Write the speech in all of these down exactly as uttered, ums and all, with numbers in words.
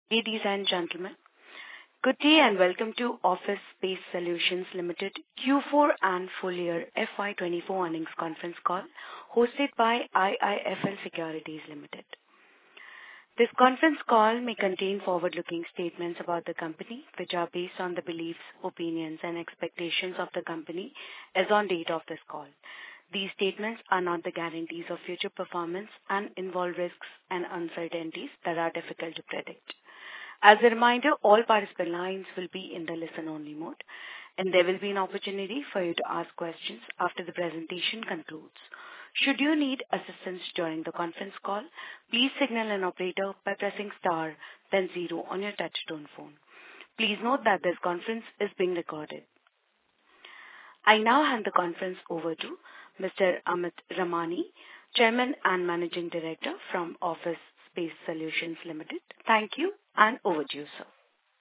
Ladies and gentlemen, good day and welcome to Office Space Solutions Limited Q four and full year F Y twenty-four earnings conference call hosted by I I F L Securities Limited. This conference call may contain forward-looking statements about the company, which are based on the beliefs, opinions, and expectations of the company as on date of this call. These statements are not the guarantees of future performance and involve risks and uncertainties that are difficult to predict. As a reminder, all participant lines will be in the listen-only mode, and there will be an opportunity for you to ask questions after the presentation concludes. Should you need assistance during the conference call, please signal an operator by pressing star, then zero on your touch-tone phone. Please note that this conference is being recorded. I now hand the conference over to Mister Amit Ramani, Chairman and Managing Director from Office Space Solutions Limited. Thank you, and over to you, sir.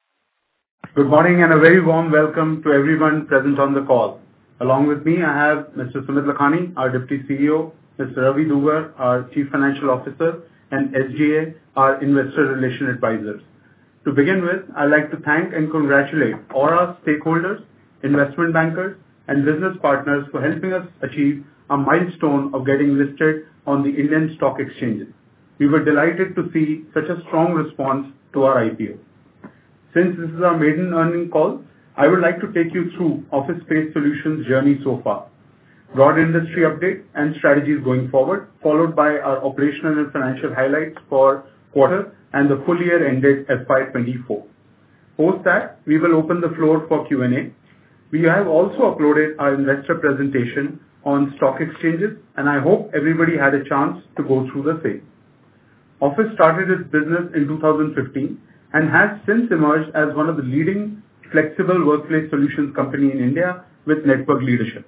Good morning and a very warm welcome to everyone present on the call. Along with me, I have Mister Sumit Lakhani, our Deputy C E O, Mister Ravi Dugar, our Chief Financial Officer, and S G A, our Investor Relations Advisors. To begin with, I'd like to thank and congratulate all our stakeholders, investment bankers, and business partners for helping us achieve a milestone of getting listed on the Indian stock exchanges. We were delighted to see such a strong response to our I P O. Since this is our maiden earnings call, I would like to take you through Office Space Solutions' journey so far, broad industry update and strategies going forward, followed by our operational and financial highlights for quarter and the full year ended F Y twenty-four. Post that, we will open the floor for Q and A. We have also uploaded our investor presentation on stock exchanges, and I hope everybody had a chance to go through the same. Office started its business in two thousand fifteen and has since emerged as one of the leading flexible workplace solutions company in India with network leadership.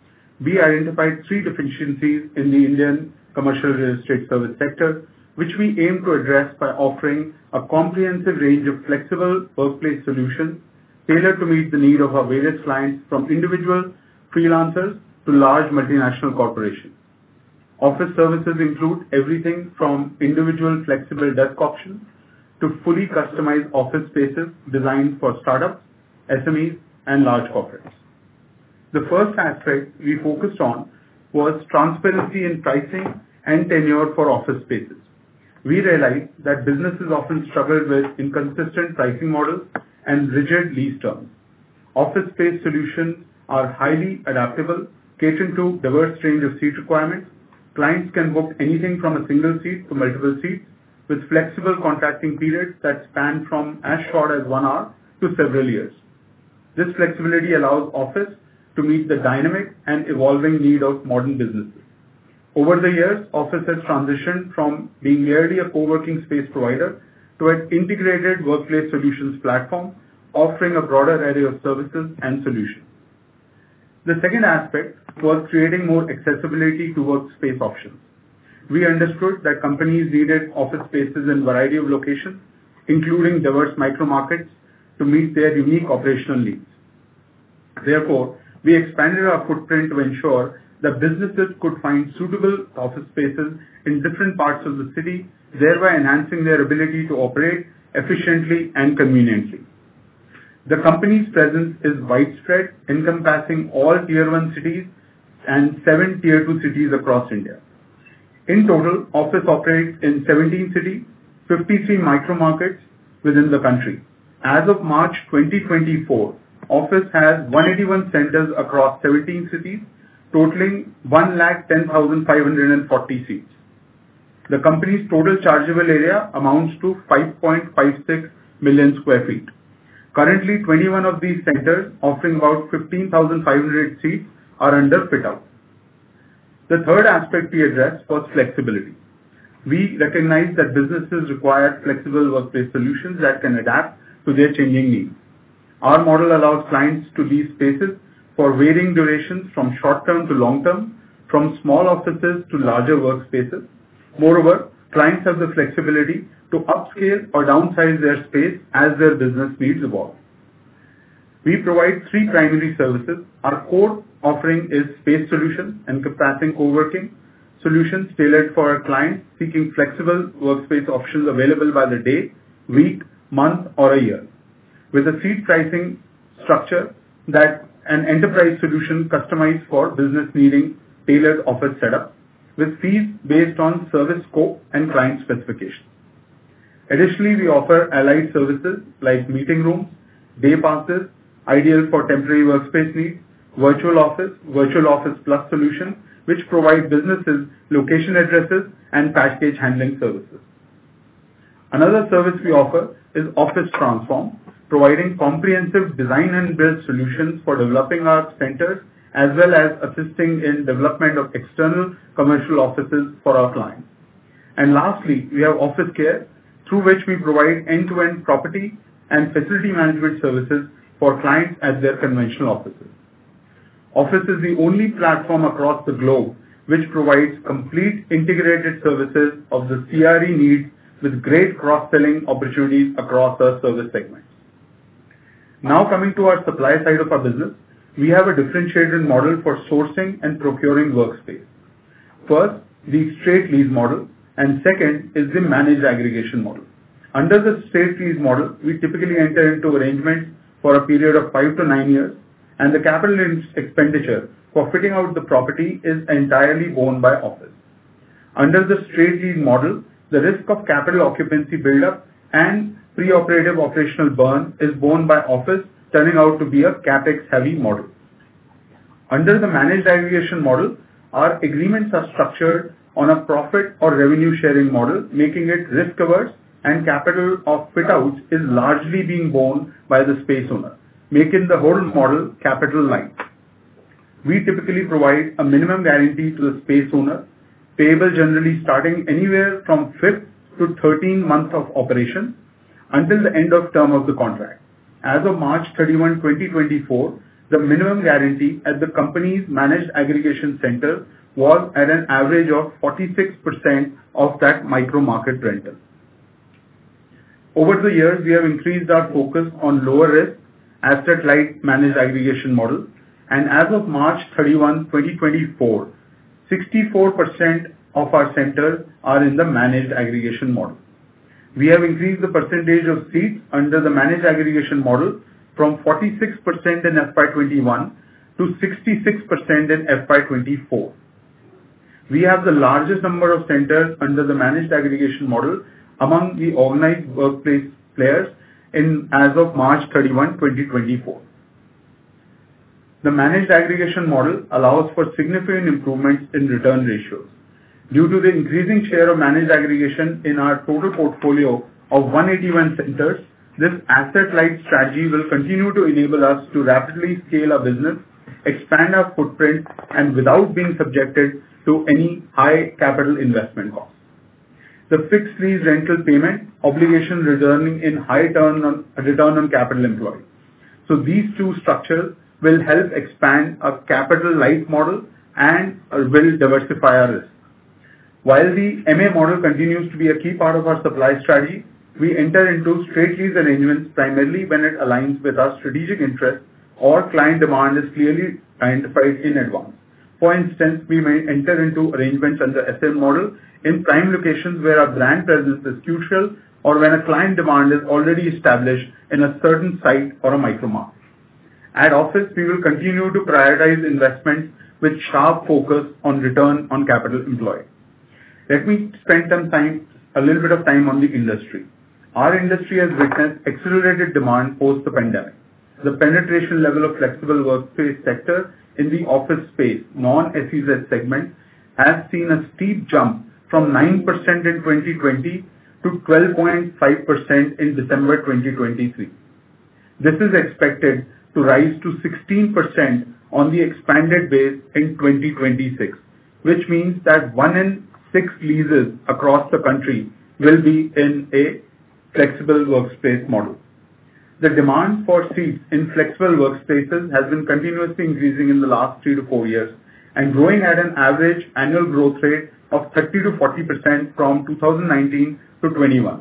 We identified three deficiencies in the Indian commercial real estate service sector, which we aim to address by offering a comprehensive range of flexible workplace solutions tailored to meet the need of our various clients, from individual freelancers to large multinational corporations. Office services include everything from individual flexible desk options to fully customized office spaces designed for startups, S M Es, and large corporates. The first aspect we focused on was transparency in pricing and tenure for office spaces. We realized that businesses often struggled with inconsistent pricing models and rigid lease terms. Office space solutions are highly adaptable, catering to diverse range of seat requirements. Clients can book anything from a single seat to multiple seats with flexible contracting periods that span from as short as one hour to several years. This flexibility allows Office to meet the dynamic and evolving need of modern businesses. Over the years, Office has transitioned from being merely a co-working space provider to an integrated workplace solutions platform, offering a broader array of services and solutions. The second aspect was creating more accessibility to workspace options. We understood that companies needed office spaces in a variety of locations, including diverse micro markets, to meet their unique operational needs. Therefore, we expanded our footprint to ensure that businesses could find suitable office spaces in different parts of the city, thereby enhancing their ability to operate efficiently and conveniently. The company's presence is widespread, encompassing all tier one cities and seven tier two cities across India. In total, Office operates in seventeen cities, fifty-three micro markets within the country. As of March twenty twenty-four, Office has one hundred eighty-one centers across seventeen cities, totaling one lakh ten thousand five hundred forty seats. The company's total chargeable area amounts to five point five six million square feet. Currently, twenty-one of these centers, offering about fifteen thousand five hundred seats, are under fit-out. The third aspect we addressed was flexibility. We recognize that businesses require flexible workplace solutions that can adapt to their changing needs. Our model allows clients to lease spaces for varying durations from short-term to long-term, from small offices to larger workspaces. Moreover, clients have the flexibility to upscale or downsize their space as their business needs evolve. We provide three primary services. Our core offering is space solutions encompassing co-working solutions tailored for our clients seeking flexible workspace options available by the day, week, month, or a year, with a seat pricing structure that an enterprise solution customized for business needing tailored office setup, with fees based on service scope and client specifications. Additionally, we offer allied services like meeting rooms, day passes, ideal for temporary workspace needs, virtual office, virtual office plus solution, which provide businesses location addresses and package handling services. Another service we offer is Office Transform, providing comprehensive design and build solutions for developing our centers as well as assisting in development of external commercial offices for our clients. And lastly, we have Office Care, through which we provide end-to-end property and facility management services for clients at their conventional offices. Office is the only platform across the globe which provides complete integrated services of the C R E needs with great cross-selling opportunities across our service segments. Now coming to our supply side of our business, we have a differentiated model for sourcing and procuring workspace. First, the straight lease model, and second is the managed aggregation model. Under the straight lease model, we typically enter into arrangements for a period of five to nine years, and the capital expenditure for fitting out the property is entirely borne by office. Under the straight lease model, the risk of capital occupancy buildup and pre-operative operational burn is borne by office, turning out to be a capex heavy model. Under the managed aggregation model, our agreements are structured on a profit or revenue sharing model, making it risk averse, and capital of fit outs is largely being borne by the space owner, making the whole model capital light. We typically provide a minimum guarantee to the space owner, payable generally starting anywhere from fifth to thirteenth month of operation until the end of term of the contract. As of March thirty-first, twenty twenty-four, the minimum guarantee at the company's managed aggregation center was at an average of forty-six percent of that micro market rental. Over the years, we have increased our focus on lower risk, asset light managed aggregation model, and as of March thirty-first, twenty twenty-four, sixty-four percent of our centers are in the managed aggregation model. We have increased the percentage of seats under the managed aggregation model from forty-six percent in F Y twenty-one to sixty-six percent in F Y twenty-four. We have the largest number of centers under the managed aggregation model among the organized workplace players in as of March thirty-first, twenty twenty-four. The managed aggregation model allows for significant improvements in return ratios. Due to the increasing share of managed aggregation in our total portfolio of one hundred eighty-one centers, this asset-light strategy will continue to enable us to rapidly scale our business, expand our footprint, and without being subjected to any high capital investment costs. The fixed lease rental payment obligation returning in high return on, return on capital employed. So these two structures will help expand a capital light model and will diversify our risk. While the M A model continues to be a key part of our supply strategy, we enter into straight lease arrangements primarily when it aligns with our strategic interest or client demand is clearly identified in advance. For instance, we may enter into arrangements under S M model in prime locations where our brand presence is crucial or when a client demand is already established in a certain site or a micro market. At office, we will continue to prioritize investments with sharp focus on return on capital employed. Let me spend some time, a little bit of time on the industry. Our industry has witnessed accelerated demand post the pandemic. The penetration level of flexible workspace sector in the office space, non-S E Z segment, has seen a steep jump from nine percent in twenty twenty to twelve point five percent in December twenty twenty-three. This is expected to rise to sixteen percent on the expanded base in twenty twenty-six, which means that one in six leases across the country will be in a flexible workspace model. The demand for seats in flexible workspaces has been continuously increasing in the last three to four years and growing at an average annual growth rate of thirty to forty percent from two thousand nineteen to twenty-one.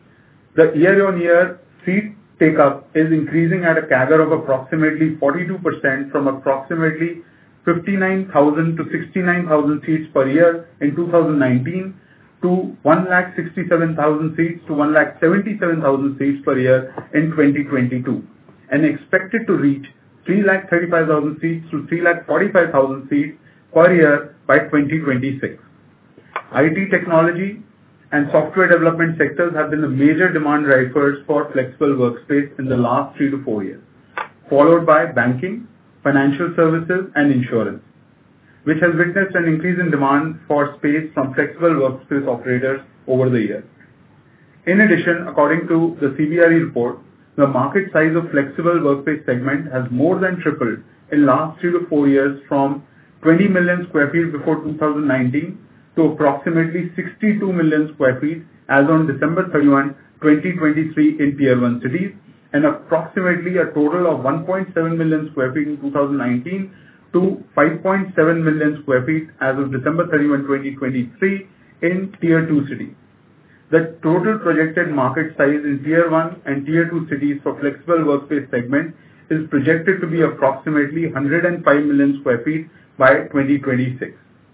The year-on-year seat take-up is increasing at a C A G R of approximately forty-two percent from approximately fifty-nine thousand to sixty-nine thousand seats per year in two thousand nineteen to one lakh sixty-seven thousand seats to one lakh seventy-seven thousand seats per year in twenty twenty-two, and expected to reach three lakh thirty-five thousand seats to three lakh forty-five thousand seats per year by twenty twenty-six. I T technology and software development sectors have been the major demand drivers for flexible workspace in the last three to four years, followed by banking, financial services, and insurance, which has witnessed an increase in demand for space from flexible workspace operators over the years. In addition, according to the C B R E report, the market size of flexible workspace segment has more than tripled in last three to four years from twenty million square feet before two thousand nineteen to approximately sixty-two million square feet as on December thirty-first, twenty twenty-three in Tier one cities, and approximately a total of one point seven million square feet in two thousand nineteen to five point seven million square feet as of December thirty-first, twenty twenty-three in Tier two cities. The total projected market size in Tier one and Tier two cities for flexible workspace segment is projected to be approximately one hundred five million square feet by twenty twenty-six.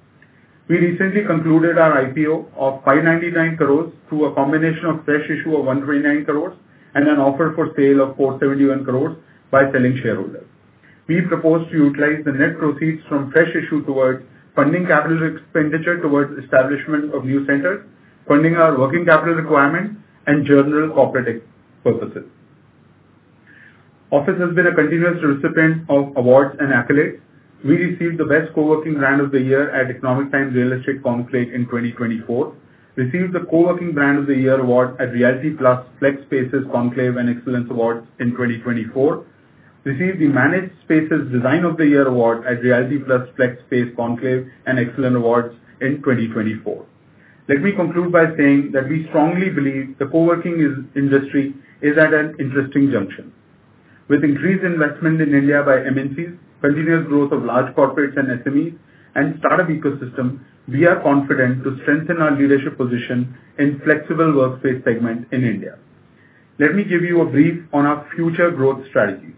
We recently concluded our I P O of five hundred ninety-nine crores through a combination of fresh issue of one hundred twenty-nine crores and an offer for sale of four hundred seventy-one crores by selling shareholders. We propose to utilize the net proceeds from fresh issue towards funding capital expenditure towards establishment of new centers, funding our working capital requirements, and general corporate purposes. Office has been a continuous recipient of awards and accolades. We received the Best Co-working Brand of the Year at Economic Times Real Estate Conclave in twenty twenty-four, received the Co-working Brand of the Year award at Realty Plus Flex Spaces Conclave and Excellence Awards in twenty twenty-four, received the Managed Spaces Design of the Year award at Realty Plus Flex Space Conclave and Excellence Awards in twenty twenty-four. Let me conclude by saying that we strongly believe the co-working is, industry is at an interesting junction. With increased investment in India by M N Cs, continuous growth of large corporates and S M Es, and startup ecosystem, we are confident to strengthen our leadership position in flexible workspace segment in India. Let me give you a brief on our future growth strategy.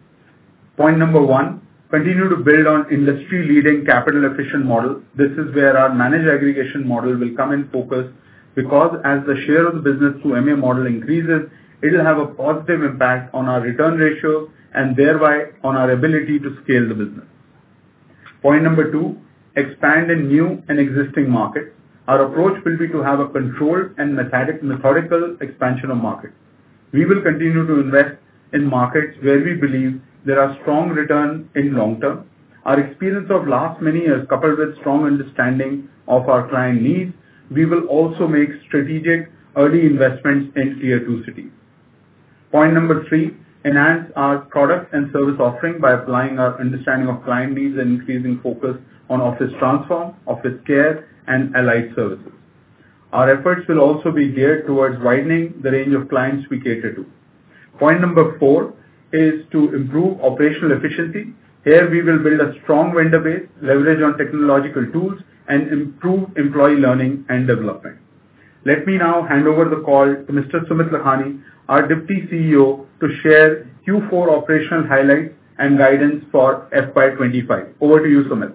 Point number one, continue to build on industry-leading capital-efficient model. This is where our managed aggregation model will come in focus, because as the share of the business through M A model increases, it will have a positive impact on our return ratios and thereby on our ability to scale the business. Point number two, expand in new and existing markets. Our approach will be to have a controlled and methodic, methodical expansion of markets. We will continue to invest in markets where we believe there are strong return in long term. Our experience of last many years, coupled with strong understanding of our client needs, we will also make strategic early investments in Tier two cities. Point number three, enhance our product and service offering by applying our understanding of client needs and increasing focus on office transform, office care, and allied services. Our efforts will also be geared towards widening the range of clients we cater to. Point number four is to improve operational efficiency. Here we will build a strong vendor base, leverage on technological tools, and improve employee learning and development. Let me now hand over the call to Mister Sumit Lakhani, our Deputy C E O, to share Q four operational highlights and guidance for F Y twenty-five. Over to you, Sumit.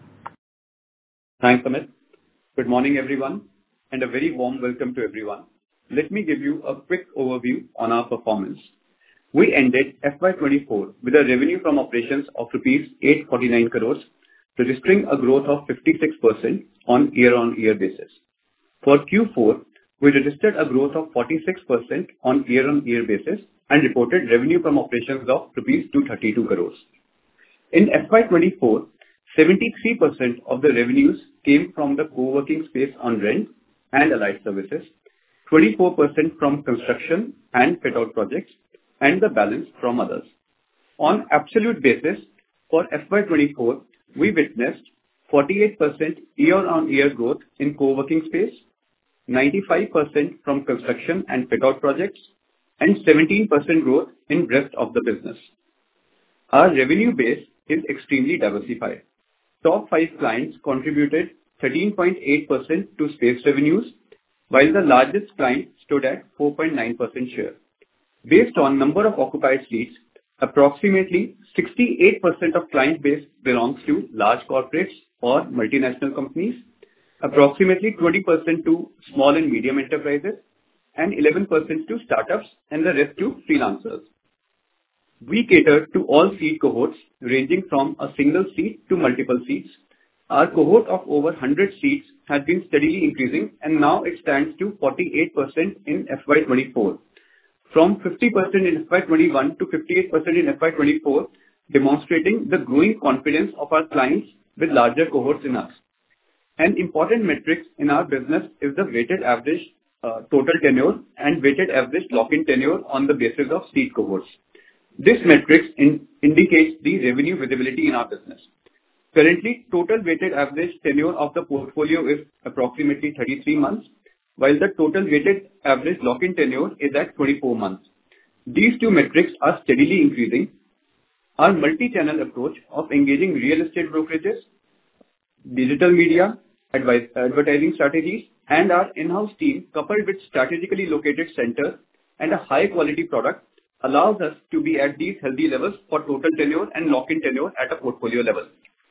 Thanks, Amit. Good morning, everyone, and a very warm welcome to everyone. Let me give you a quick overview on our performance. We ended F Y twenty-four with a revenue from operations of rupees eight hundred forty-nine crores, registering a growth of fifty-six percent on year-on-year basis. For Q four, we registered a growth of forty-six percent on year-on-year basis and reported revenue from operations of rupees two hundred thirty-two crores. In F Y twenty-four, seventy-three percent of the revenues came from the co-working space on rent and allied services, twenty-four percent from construction and fit-out projects, and the balance from others. On absolute basis, for F Y twenty-four, we witnessed forty-eight percent year-on-year growth in co-working space, ninety-five percent from construction and fit-out projects, and seventeen percent growth in rest of the business. Our revenue base is extremely diversified. Top five clients contributed thirteen point eight percent to space revenues, while the largest client stood at four point nine percent share. Based on number of occupied seats, approximately sixty-eight percent of client base belongs to large corporates or multinational companies, approximately twenty percent to small and medium enterprises, and eleven percent to startups, and the rest to freelancers. We cater to all seat cohorts ranging from a single seat to multiple seats. Our cohort of over one hundred seats has been steadily increasing, and now it stands to forty-eight percent in F Y twenty-four. From fifty percent in F Y twenty-one to fifty-eight percent in F Y twenty-four, demonstrating the growing confidence of our clients with larger cohorts in us. An important metric in our business is the weighted average uh, total tenure and weighted average lock-in tenure on the basis of seat cohorts. This metric in, indicates the revenue visibility in our business. Currently, total weighted average tenure of the portfolio is approximately thirty-three months, while the total weighted average lock-in tenure is at twenty-four months. These two metrics are steadily increasing. Our multi-channel approach of engaging real estate brokerages, digital media, advice, advertising strategies, and our in-house team, coupled with strategically located centers and a high-quality product, allows us to be at these healthy levels for total tenure and lock-in tenure at a portfolio level.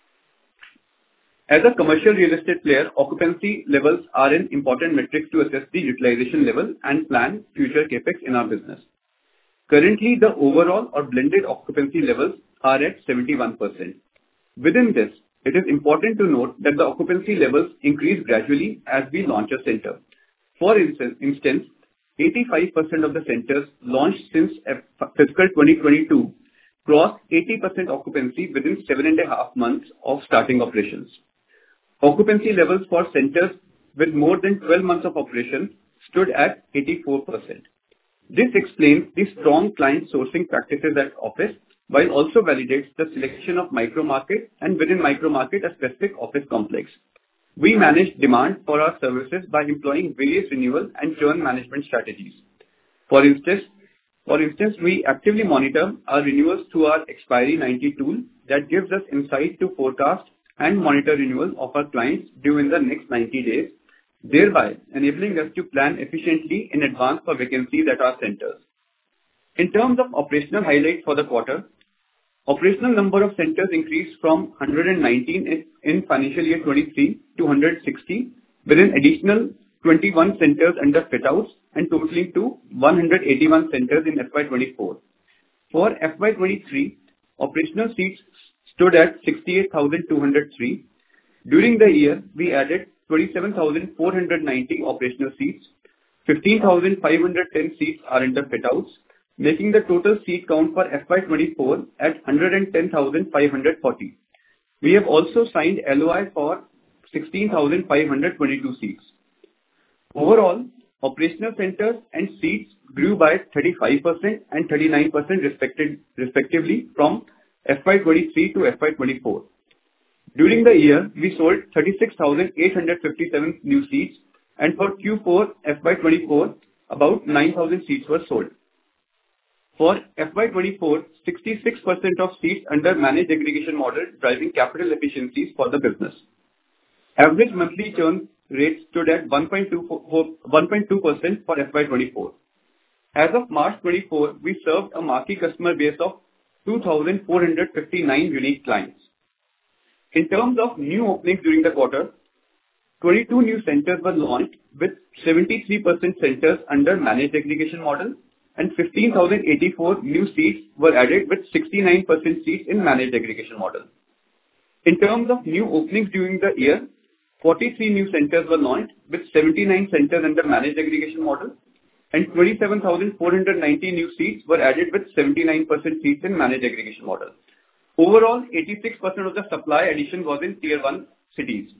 As a commercial real estate player, occupancy levels are an important metric to assess the utilization level and plan future capex in our business. Currently, the overall or blended occupancy levels are at seventy-one percent. Within this, it is important to note that the occupancy levels increase gradually as we launch a center. For instance, eighty-five percent of the centers launched since fiscal twenty twenty-two crossed eighty percent occupancy within seven and a half months of starting operations. Occupancy levels for centers with more than twelve months of operation stood at eighty-four percent. This explains the strong client sourcing practices at office, while also validates the selection of micro market and within micro market a specific office complex. We manage demand for our services by employing various renewal and churn management strategies. For instance, for instance, we actively monitor our renewals through our expiry ninety tool that gives us insight to forecast and monitor renewal of our clients during the next ninety days, thereby enabling us to plan efficiently in advance for vacancies at our centers. In terms of operational highlights for the quarter, operational number of centers increased from one hundred nineteen in, in financial year twenty-three to one hundred sixty, with an additional twenty-one centers under fit-outs and totaling to one hundred eighty-one centers in F Y twenty-four. For F Y twenty-three, operational seats stood at sixty-eight thousand two hundred three. During the year, we added twenty-seven thousand four hundred ninety operational seats, fifteen thousand five hundred ten seats are under fit-outs, making the total seat count for F Y twenty-four at one hundred ten thousand five hundred forty. We have also signed L O I for sixteen thousand five hundred twenty-two seats. Overall, operational centers and seats grew by thirty-five percent and thirty-nine percent respectively from F Y twenty-three to F Y twenty-four. During the year, we sold thirty-six thousand eight hundred fifty-seven new seats, and for Q four F Y twenty-four, about nine thousand seats were sold. For F Y twenty-four, sixty-six percent of seats under managed aggregation model driving capital efficiencies for the business. Average monthly churn rate stood at one point two percent for F Y twenty-four. As of March twenty-four, we served a marquee customer base of two thousand four hundred fifty-nine unique clients. In terms of new openings during the quarter, twenty-two new centers were launched with seventy-three percent centers under managed aggregation model, and fifteen thousand eighty-four new seats were added with sixty-nine percent seats in managed aggregation model. In terms of new openings during the year, forty-three new centers were launched with seventy-nine centers under managed aggregation model, and twenty-seven thousand four hundred ninety new seats were added with seventy-nine percent seats in managed aggregation model. Overall, eighty-six percent of the supply addition was in tier one cities.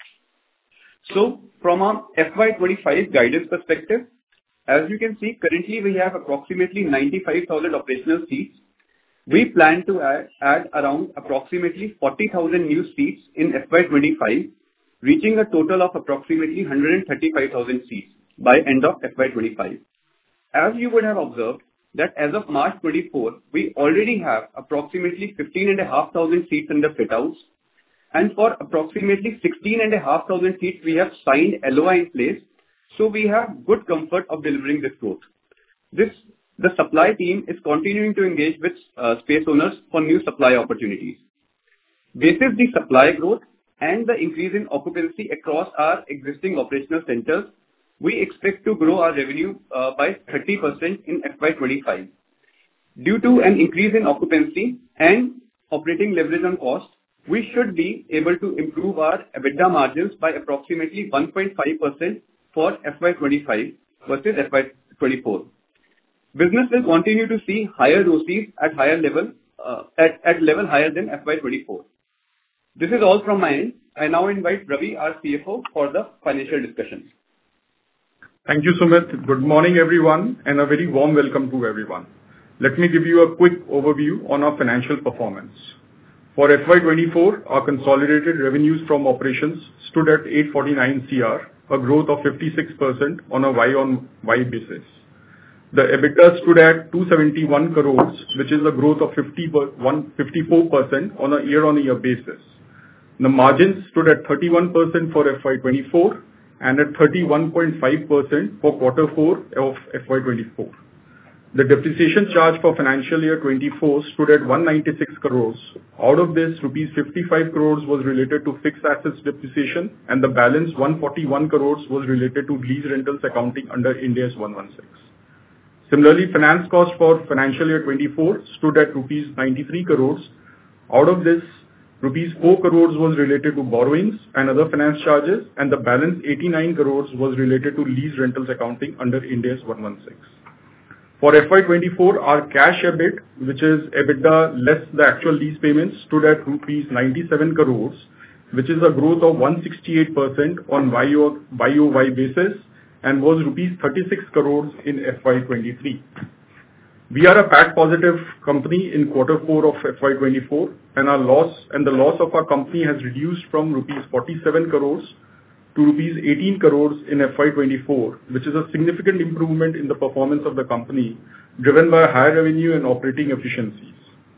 So, from our F Y twenty-five guidance perspective, as you can see, currently we have approximately ninety-five thousand operational seats. We plan to add, add around approximately forty thousand new seats in F Y twenty-five, reaching a total of approximately one hundred thirty-five thousand seats by end of F Y twenty-five. As you would have observed, that as of March twenty-four, we already have approximately fifteen thousand five hundred seats under fit-outs, and for approximately sixteen thousand five hundred seats, we have signed L O I in place, so we have good comfort of delivering this growth. This, the supply team is continuing to engage with uh, space owners for new supply opportunities. Basis the supply growth and the increase in occupancy across our existing operational centers, we expect to grow our revenue uh, by thirty percent in F Y twenty-five. Due to an increase in occupancy and operating leverage on cost, we should be able to improve our EBITDA margins by approximately one point five percent for F Y twenty-five versus F Y twenty-four. Business will continue to see higher R O Cs at higher level, uh, at, at level higher than F Y twenty-four. This is all from my end. I now invite Ravi, our C F O, for the financial discussion. Thank you, Sumit. Good morning, everyone, and a very warm welcome to everyone. Let me give you a quick overview on our financial performance. For F Y twenty-four, our consolidated revenues from operations stood at eight forty-nine crore, a growth of fifty-six percent on a Y-on-Y basis. The EBITDA stood at two seventy-one crores, which is a growth of fifty-four percent on a year-on-year basis. The margins stood at thirty-one percent for F Y twenty-four and at thirty-one point five percent for quarter four of F Y twenty-four. The depreciation charge for financial year twenty-four stood at one ninety-six crores. Out of this, rupees fifty-five crores was related to fixed assets depreciation, and the balance one forty-one crores was related to lease rentals accounting under Ind AS one sixteen. Similarly, finance cost for financial year twenty-four stood at rupees ninety-three crores. Out of this, rupees four crores was related to borrowings and other finance charges, and the balance eighty-nine crores was related to lease rentals accounting under Ind AS one sixteen. For F Y twenty-four, our cash EBIT, which is EBITDA less the actual lease payments, stood at rupees ninety-seven crores, which is a growth of one hundred sixty-eight percent on Y O Y basis and was rupees thirty-six crores in F Y twenty-three. We are a P A T positive company in quarter four of F Y twenty-four, and our loss and the loss of our company has reduced from rupees forty-seven crores to rupees eighteen crores in F Y twenty-four, which is a significant improvement in the performance of the company, driven by higher revenue and operating efficiencies.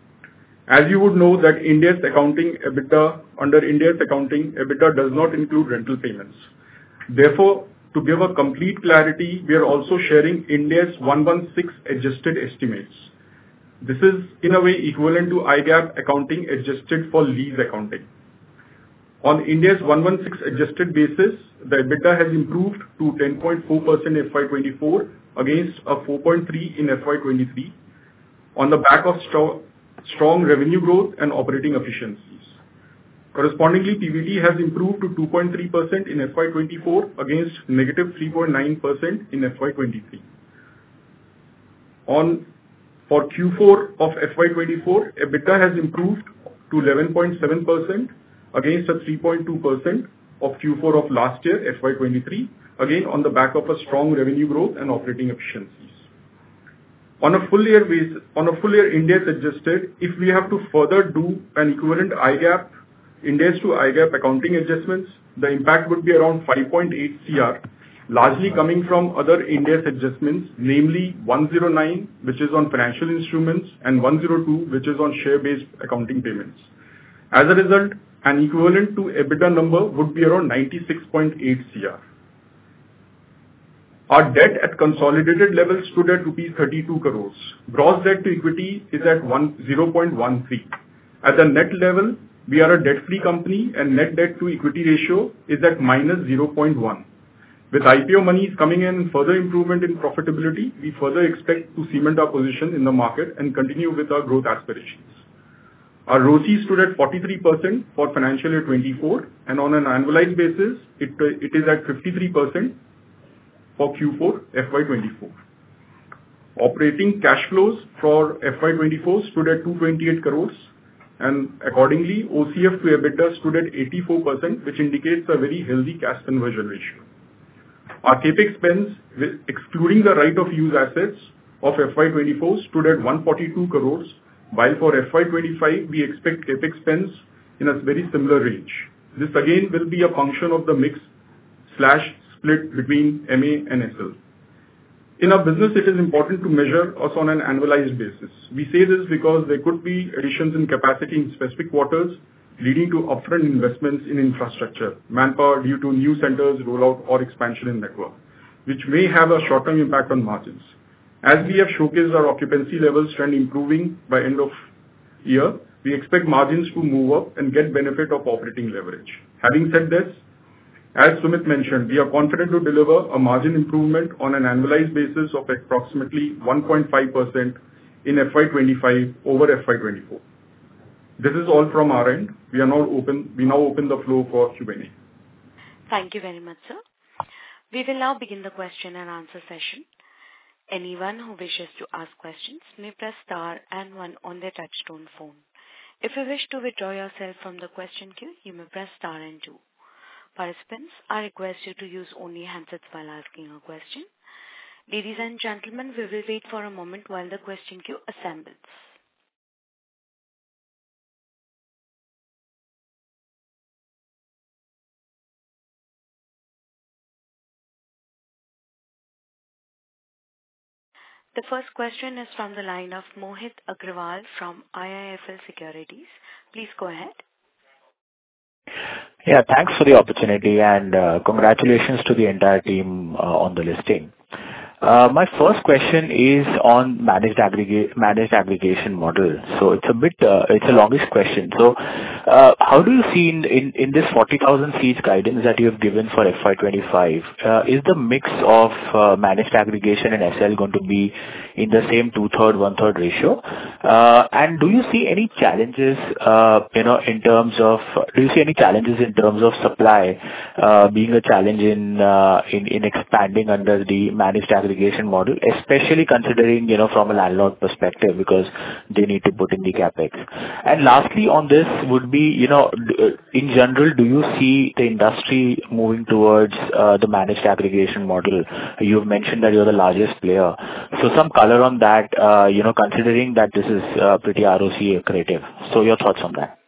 As you would know that Ind AS accounting EBITDA, under Ind AS accounting, EBITDA does not include rental payments. Therefore, to give a complete clarity, we are also sharing Ind AS one sixteen adjusted estimates. This is in a way equivalent to I GAAP accounting adjusted for lease accounting. On Ind AS one sixteen adjusted basis, the EBITDA has improved to ten point four percent in F Y twenty-four against a four point three in F Y twenty-three on the back of strong, strong revenue growth and operating efficiencies. Correspondingly, P B T has improved to two point three percent in F Y twenty-four against negative three point nine percent in F Y twenty-three. On for Q four of F Y twenty-four, EBITDA has improved to eleven point seven percent against a three point two percent of Q four of last year, F Y twenty-three, again on the back of a strong revenue growth and operating efficiencies. On a full year basis, on a full year Ind AS adjusted, if we have to further do an equivalent I GAAP, Ind AS to I GAAP accounting adjustments, the impact would be around five point eight crore, largely coming from other Ind AS adjustments, namely one oh nine, which is on financial instruments, and one oh two, which is on share-based accounting payments. As a result, an equivalent to EBITDA number would be around ninety-six point eight crore. Our debt at consolidated level stood at rupees thirty-two crores. Gross debt to equity is at zero point one three. At the net level, we are a debt-free company and net debt to equity ratio is at minus zero point one. With I P O monies coming in and further improvement in profitability, we further expect to cement our position in the market and continue with our growth aspirations. Our R O C E stood at forty-three percent for financial year twenty-four, and on an annualized basis, it, it is at fifty-three percent for Q four F Y twenty-four. Operating cash flows for F Y twenty-four stood at two hundred twenty-eight crores, and accordingly, O C F to EBITDA stood at eighty-four percent, which indicates a very healthy cash conversion ratio. Our CapEx spends, excluding the right of use assets of F Y twenty-four, stood at one hundred forty-two crores, while for F Y twenty-five, we expect CapEx spends in a very similar range. This again will be a function of the mix slash split between M A and S L. In our business, it is important to measure us on an annualized basis. We say this because there could be additions in capacity in specific quarters, leading to upfront investments in infrastructure, manpower due to new centers rollout or expansion in network, which may have a short-term impact on margins. As we have showcased our occupancy levels trend improving by end of year, we expect margins to move up and get benefit of operating leverage. Having said this, as Sumit mentioned, we are confident to deliver a margin improvement on an annualized basis of approximately one point five percent in F Y twenty-five over F Y twenty-four. This is all from our end. We are now open. We now open the floor for Q and A. Thank you very much, sir. We will now begin the question and answer session. Anyone who wishes to ask questions may press star and one on their touchtone phone. If you wish to withdraw yourself from the question queue, you may press star and two. Participants are requested to use only handsets while asking a question. Ladies and gentlemen, we will wait for a moment while the question queue assembles. The first question is from the line of Mohit Agrawal from I I F L Securities. Please go ahead. Yeah, thanks for the opportunity and uh, congratulations to the entire team uh, on the listing. Uh, my first question is on managed aggregate managed aggregation model. So it's a bit uh, it's a longish question. So uh, how do you see in in, in this forty thousand seats guidance that you have given for F Y twenty-five? Uh, is the mix of uh, managed aggregation and S L going to be in the same two-third, one-third ratio? Uh, and do you see any challenges, uh, you know, in terms of, do you see any challenges in terms of supply uh, being a challenge in, uh, in, in expanding under the managed aggregation model, especially considering, you know, from a landlord perspective, because they need to put in the capex? And lastly on this would be, you know, in general, do you see the industry moving towards uh, the managed aggregation model? You've mentioned that you're the largest player. So some color on that, uh, you know, considering that this is uh, pretty R O C accretive. So your thoughts on that?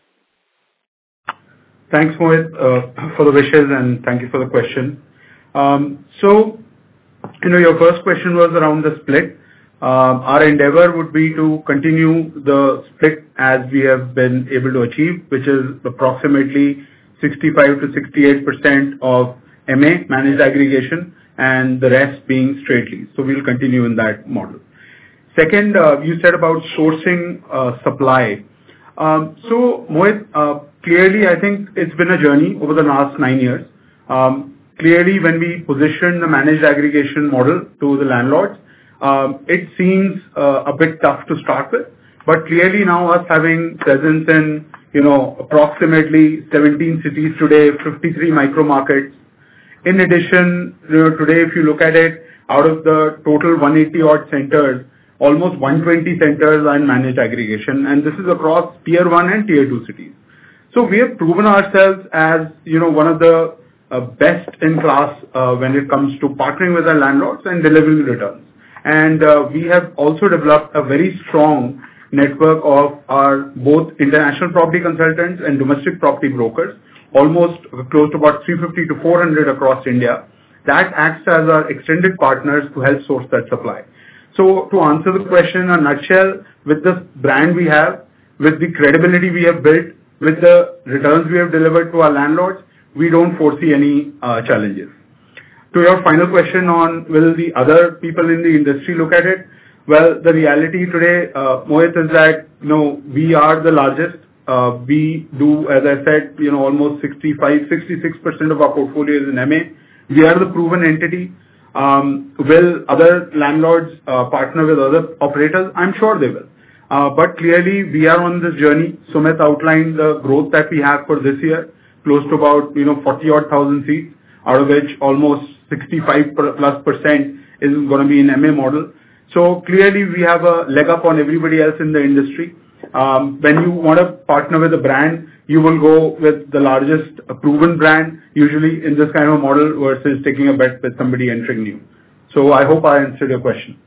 Thanks, Mohit, uh, for the wishes, and thank you for the question. Um, so, you know, your first question was around the split. Um, our endeavor would be to continue the split as we have been able to achieve, which is approximately sixty-five to sixty-eight percent of M A, managed aggregation, and the rest being straight lease. So we'll continue in that model. Second, uh, you said about sourcing uh, supply. Um, so, Mohit, uh, clearly, I think it's been a journey over the last nine years. Um, clearly, when we position the managed aggregation model to the landlords, um, it seems uh, a bit tough to start with. But clearly now us having presence in, you know, approximately seventeen cities today, fifty-three micro markets. In addition, you know, today, if you look at it, out of the total one hundred eighty odd centers, almost one hundred twenty centers are in managed aggregation, and this is across tier one and tier two cities. So we have proven ourselves as, you know, one of the uh, best in class uh, when it comes to partnering with our landlords and delivering returns. And uh, we have also developed a very strong network of our both international property consultants and domestic property brokers, almost close to about three fifty to four hundred across India, that acts as our extended partners to help source that supply. So to answer the question in a nutshell, with the brand we have, with the credibility we have built, with the returns we have delivered to our landlords, we don't foresee any uh, challenges. To your final question on will the other people in the industry look at it? Well, the reality today, uh, Mohit, is that, you know, we are the largest. Uh, we do, as I said, you know, almost sixty-five, sixty-six percent of our portfolio is in M A. We are the proven entity. Um, will other landlords uh, partner with other operators? I'm sure they will. Uh, but clearly, we are on this journey. Sumit outlined the growth that we have for this year, close to about, you know, forty odd thousand seats, out of which almost sixty-five plus percent is going to be in M A model. So clearly, we have a leg up on everybody else in the industry. Um, when you want to partner with a brand, you will go with the largest uh, proven brand, usually in this kind of model, versus taking a bet with somebody entering new. So I hope I answered your question.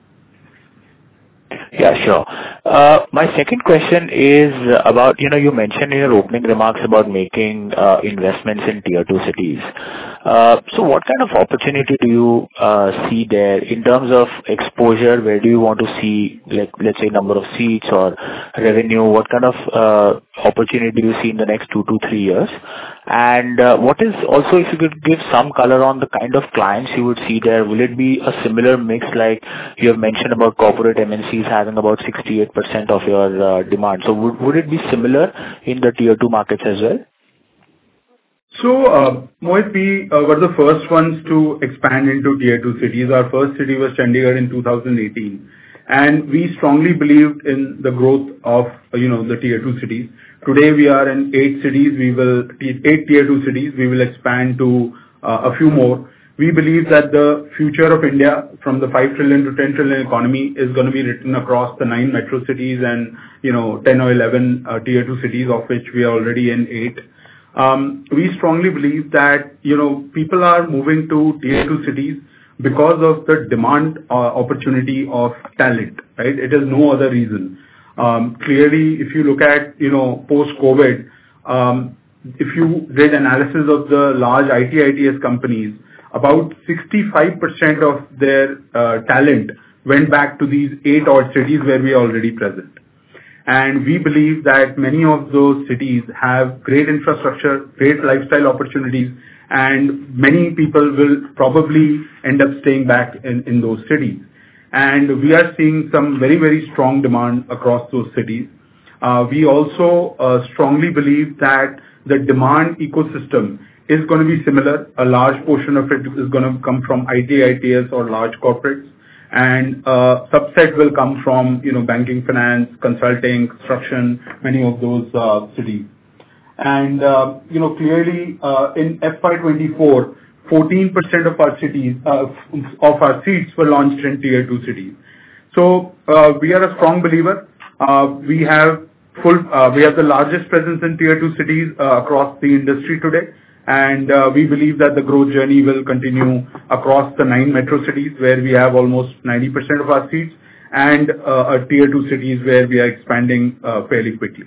Yeah, sure. Uh, my second question is about, you know, you mentioned in your opening remarks about making uh, investments in tier two cities. Uh, so what kind of opportunity do you uh, see there in terms of exposure? Where do you want to see, like, let's say, number of seats or revenue? What kind of uh, opportunity you see in the next two to three years? And uh, what is also, if you could give some color on the kind of clients you would see there, will it be a similar mix like you have mentioned about corporate M N Cs having about sixty-eight percent of your uh, demand? So would, would it be similar in the tier two markets as well? So, uh, Mohit, we uh, were the first ones to expand into tier two cities. Our first city was Chandigarh in two thousand eighteen. And we strongly believed in the growth of, you know, the tier two cities. Today we are in eight cities. We will, eight tier two cities. We will expand to uh, a few more. We believe that the future of India from the five trillion to ten trillion economy is going to be written across the nine metro cities and, you know, ten or eleven uh, tier two cities, of which we are already in eight. Um, we strongly believe that, you know, people are moving to tier two cities because of the demand uh, opportunity of talent, right? It is no other reason. Um, clearly, if you look at, you know, post-COVID, um, if you did analysis of the large I T I T S companies, about sixty-five percent of their uh, talent went back to these eight odd cities where we are already present. And we believe that many of those cities have great infrastructure, great lifestyle opportunities, and many people will probably end up staying back in, in those cities. And we are seeing some very, very strong demand across those cities. Uh, we also uh, strongly believe that the demand ecosystem is going to be similar. A large portion of it is going to come from I T I T S or large corporates, and a subset will come from, you know, banking, finance, consulting, construction, many of those uh, cities. And, uh, you know, clearly, uh, in F Y twenty-four, fourteen percent of our cities, uh, of our seats were launched in tier two cities. So, uh, we are a strong believer. Uh, we have full, uh, we have the largest presence in tier two cities, uh, across the industry today. And, uh, we believe that the growth journey will continue across the nine metro cities where we have almost ninety percent of our seats, and, uh, a tier two cities where we are expanding, uh, fairly quickly.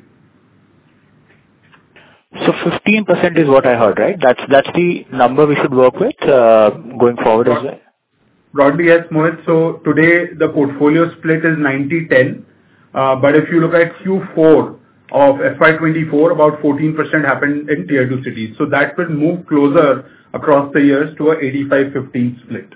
So fifteen percent is what I heard, right? That's that's the number we should work with uh, going forward as well? Broadly, yes, Mohit. So today the portfolio split is ninety ten. Uh, but if you look at Q four of F Y twenty-four, about fourteen percent happened in tier two cities. So that will move closer across the years to a eighty-five fifteen split.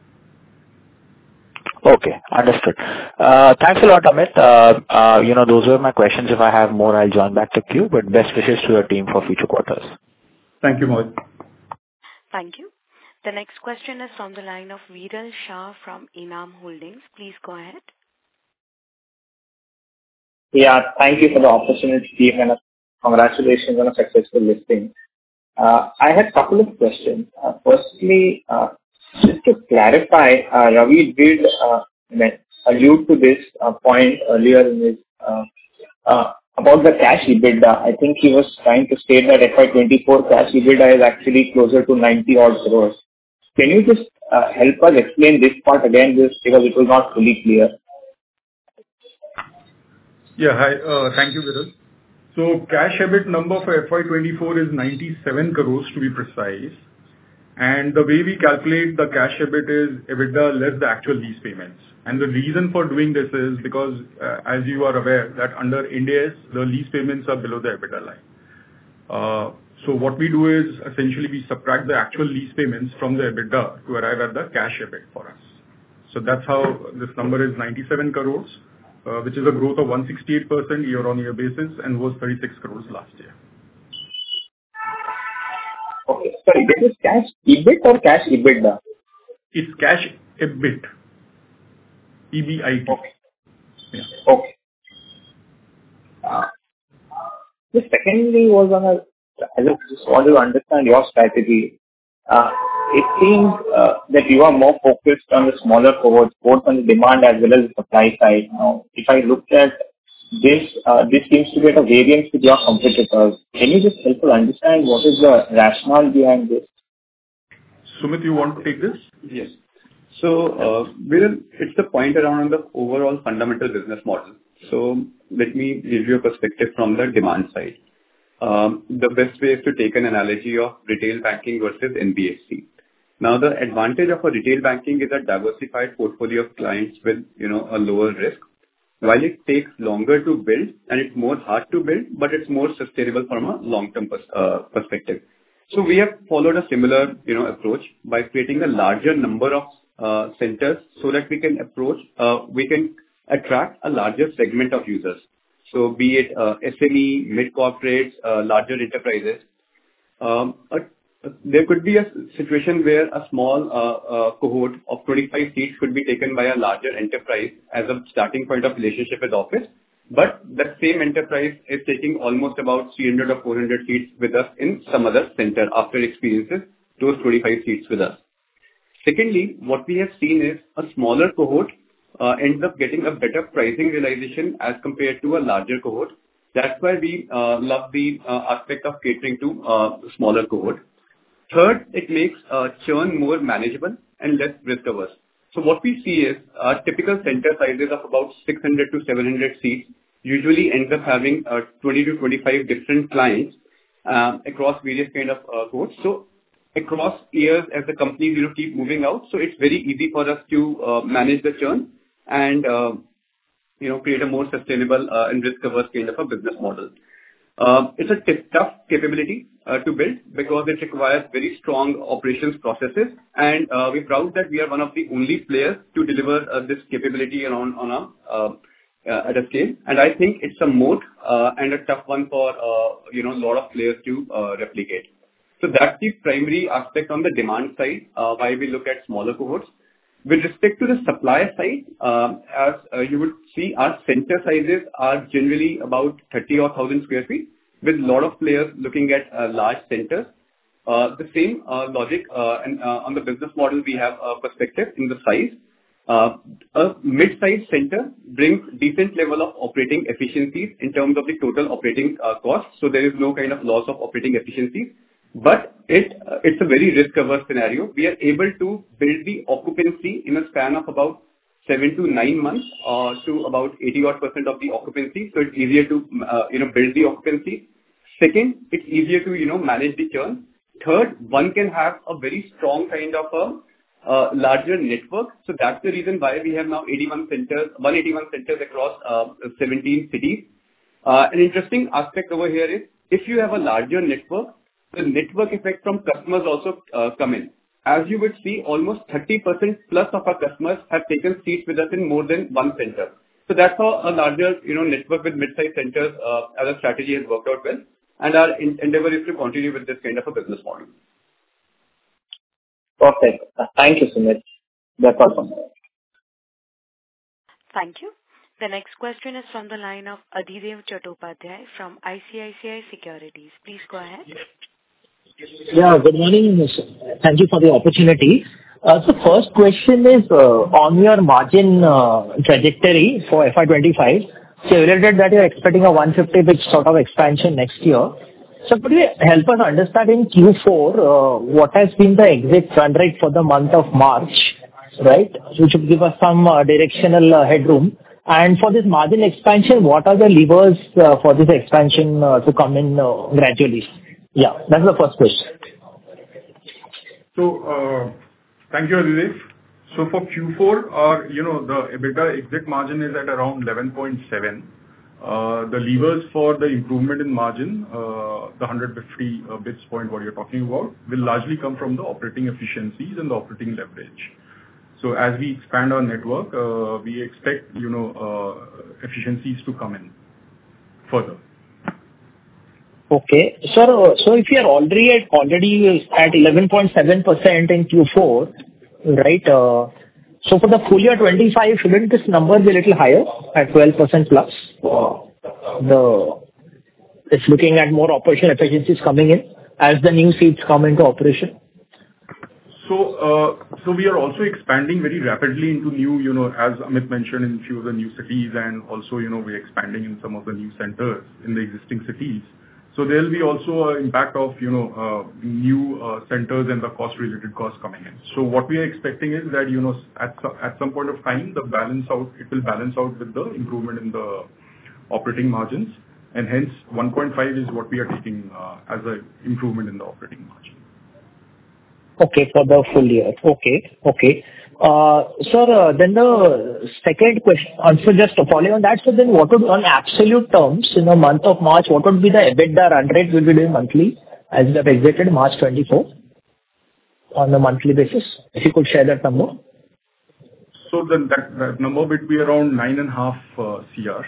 Okay, understood. Uh, Thanks a lot, Amit. Uh, uh, You know, those were my questions. If I have more, I'll join back the queue, but best wishes to your team for future quarters. Thank you, Mohit. Thank you. The next question is from the line of Viral Shah from Enam Holdings. Please go ahead. Yeah, thank you for the opportunity, team, and congratulations on a successful listing. Uh, I had a couple of questions. Uh, Firstly, uh, just to clarify, uh, Ravi did uh, allude to this uh, point earlier in his uh, uh, about the cash EBITDA. I think he was trying to state that F Y twenty-four cash EBITDA is actually closer to ninety odd crores. Can you just uh, help us explain this part again, just because it was not fully clear? Yeah, hi. Uh, thank you, Viral. So cash EBIT number for F Y twenty-four is ninety-seven crores to be precise. And the way we calculate the cash EBIT is EBITDA less the actual lease payments. And the reason for doing this is because, uh, as you are aware, that under Ind AS, the lease payments are below the EBITDA line. Uh, so what we do is essentially we subtract the actual lease payments from the EBITDA to arrive at the cash EBIT for us. So that's how this number is ninety-seven crores, uh, which is a growth of one hundred sixty-eight percent year-on-year basis and was thirty-six crores last year. Okay, sorry, this is cash EBIT or cash EBITDA? It's cash EBIT. E B I T. Okay. Yeah. Okay. Uh, the secondly was on a, I just want to understand your strategy. Uh, it seems uh, that you are more focused on the smaller cohorts, both on the demand as well as the supply side. Now, if I look at this, uh, this seems to be at a variance with your competitors. Can you just help us understand what is the rationale behind this? Sumit, you want to take this? Yes. So, uh, Viral, it's the point around the overall fundamental business model. So, let me give you a perspective from the demand side. Um, the best way is to take an analogy of retail banking versus N B F C. Now, the advantage of a retail banking is a diversified portfolio of clients with, you know, a lower risk. while it takes longer to build and it's more hard to build, but it's more sustainable from a long-term pers- uh, perspective. So we have followed a similar, you know, approach by creating a larger number of uh, centers so that we can approach, uh, we can attract a larger segment of users. So be it uh, S M E, mid-corporates, uh, larger enterprises. Um, a, there could be a situation where a small uh, uh, cohort of twenty-five seats could be taken by a larger enterprise as a starting point of relationship with Office. But that same enterprise is taking almost about three hundred or four hundred seats with us in some other center after experiences those twenty-five seats with us. Secondly, what we have seen is a smaller cohort uh, ends up getting a better pricing realization as compared to a larger cohort. That's why we uh, love the uh, aspect of catering to uh, smaller cohort. Third, it makes uh, churn more manageable and less risk averse. So what we see is our typical center sizes of about six hundred to seven hundred seats usually ends up having uh, twenty to twenty-five different clients uh, across various kind of uh, cohorts. So across years as the companies, you know, keep moving out, so it's very easy for us to uh, manage the churn and uh, you know, create a more sustainable uh, and risk-averse kind of a business model. Uh, it's a t- tough capability uh, to build because it requires very strong operations processes, and uh, we're proud that we are one of the only players to deliver uh, this capability on, on a uh, uh, at a scale. And I think it's a moat uh, and a tough one for uh, you know a lot of players to uh, replicate. So that's the primary aspect on the demand side, uh, why we look at smaller cohorts. With respect to the supply side, um, as uh, you would see, our center sizes are generally about thirty or one thousand square feet, with a lot of players looking at uh, large centers. Uh, the same uh, logic uh, and uh, on the business model, we have a perspective in the size. Uh, a mid-sized center brings decent level of operating efficiencies in terms of the total operating uh, cost, so there is no kind of loss of operating efficiencies. But it uh, it's a very risk-averse scenario. We are able to build the occupancy in a span of about seven to nine months uh, to about eighty odd percent of the occupancy. So it's easier to uh, you know build the occupancy. Second, it's easier to you know manage the churn. Third, one can have a very strong kind of a uh, larger network. So that's the reason why we have now eighty-one centers, one hundred eighty-one centers across uh, seventeen cities. Uh, an interesting aspect over here is if you have a larger network, the network effect from customers also uh, come in. As you would see, almost thirty percent plus of our customers have taken seats with us in more than one center. So that's how a larger, you know, network with mid-sized centers uh, as a strategy has worked out well. And our in- endeavor is to continue with this kind of a business model. Perfect. Thank you, Sumit. That's all from me. Thank you. The next question is from the line of Adhidev Chattopadhyay from I C I C I Securities. Please go ahead. Yeah, good morning, sir. Thank you for the opportunity. Uh, so first question is uh, on your margin uh, trajectory for F Y twenty-five. So you related that you're expecting a one hundred fifty basis sort of expansion next year. So could you help us understand in Q four uh, what has been the exit run rate for the month of March, right? Which should give us some uh, directional uh, headroom. And for this margin expansion, what are the levers uh, for this expansion uh, to come in uh, gradually? Yeah, that's the first question. So, uh, thank you, Adidev. So for Q four, our, you know, the EBITDA exit margin is at around eleven point seven. Uh, the levers for the improvement in margin, uh, the one hundred fifty uh, bits point what you're talking about, will largely come from the operating efficiencies and the operating leverage. So as we expand our network, uh, we expect, you know, uh, efficiencies to come in further. Okay. So, so if you are already at, already at eleven point seven percent in Q four, right? Uh, so for the full year twenty-five, shouldn't this number be a little higher at twelve percent plus? Uh, the it's looking at more operational efficiencies coming in as the new seats come into operation. So, uh, so we are also expanding very rapidly into new, you know, as Amit mentioned, in a few of the new cities, and also, you know, we're expanding in some of the new centers in the existing cities. So there will be also an impact of, you know, uh, new uh, centers and the cost-related costs coming in. So what we are expecting is that, you know, at some, at some point of time, the balance out, it will balance out with the improvement in the operating margins, and hence one point five is what we are taking uh, as an improvement in the operating margin. Okay, for the full year. Okay, okay. Uh, Sir, uh, then the second question, also just following on that, so then what would, on absolute terms, in the month of March, what would be the EBITDA run rate we'll be doing monthly as we have exited March twenty-four on a monthly basis? If you could share that number. So then that, that number would be around nine and a half uh, C R.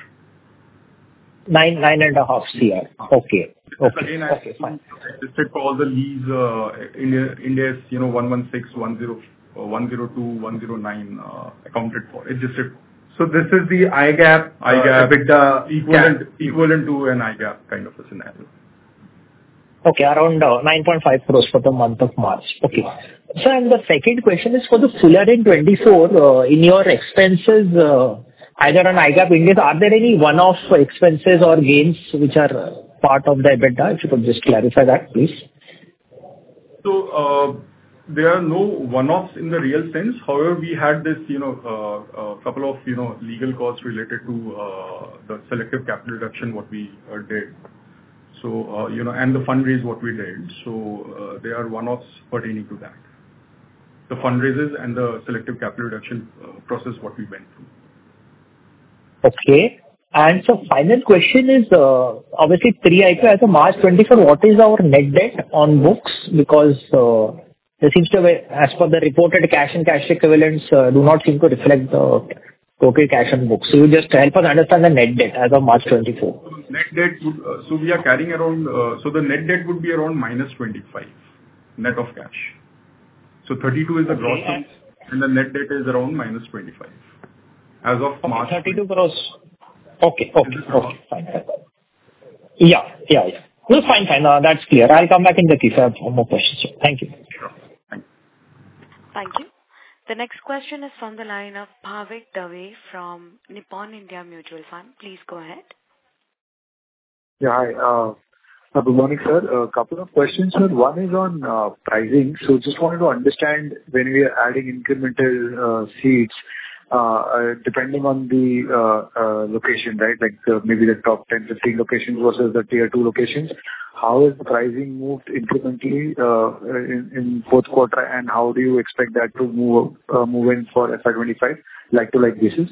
Nine, nine and a half C R. Okay. Okay. Again, Okay, fine. Adjusted for all the lease, uh, India, India's, you know, one one six, one zero, one zero two, one zero nine uh, accounted for. Adjusted. So this is the I GAAP, I uh, GAAP EBITDA equivalent, cap. equivalent to an I GAAP kind of a scenario. Okay, around uh, nine point five crores for the month of March. Okay. So, and the second question is for the full year in twenty-four, uh, in your expenses, uh, either on I GAAP India, are there any one-off expenses or gains which are uh, part of the EBITDA? If you could just clarify that, please. So, uh, there are no one-offs in the real sense. However, we had this, you know, uh, uh, couple of, you know, legal costs related to uh, the selective capital reduction, what we uh, did. So, uh, you know, and the fundraise what we did. So, uh, there are one-offs pertaining to that. The fundraisers and the selective capital reduction uh, process what we went through. Okay. And so final question is, uh, obviously pre-I P O as of March twenty-four, what is our net debt on books? Because uh, there seems to be, as per the reported cash and cash equivalents, uh, do not seem to reflect the total cash on books. So you just help us understand the net debt as of March twenty-four. Net debt would, uh, so we are carrying around, uh, so the net debt would be around minus twenty-five, net of cash. So thirty-two is the gross sum, and the net debt is around minus twenty-five as of Okay, March. thirty-two crores. Okay, okay, okay, fine. Yeah, yeah, yeah. No, fine, fine. Uh, that's clear. I'll come back in the queue if I have more questions. Thank you. Sure. Thank you. Thank you. The next question is from the line of Bhavik Dave from Nippon India Mutual Fund. Please go ahead. Yeah, hi. Uh, uh, good morning, sir. A couple of questions, sir. One is on uh, pricing. So just wanted to understand when we are adding incremental uh, seats, uh, uh, depending on the uh, uh, location, right? Like the, maybe the top ten, fifteen locations versus the tier two locations. How has the pricing moved incrementally uh, in, in fourth quarter, and how do you expect that to move uh, move in for F Y twenty-five, like to like basis?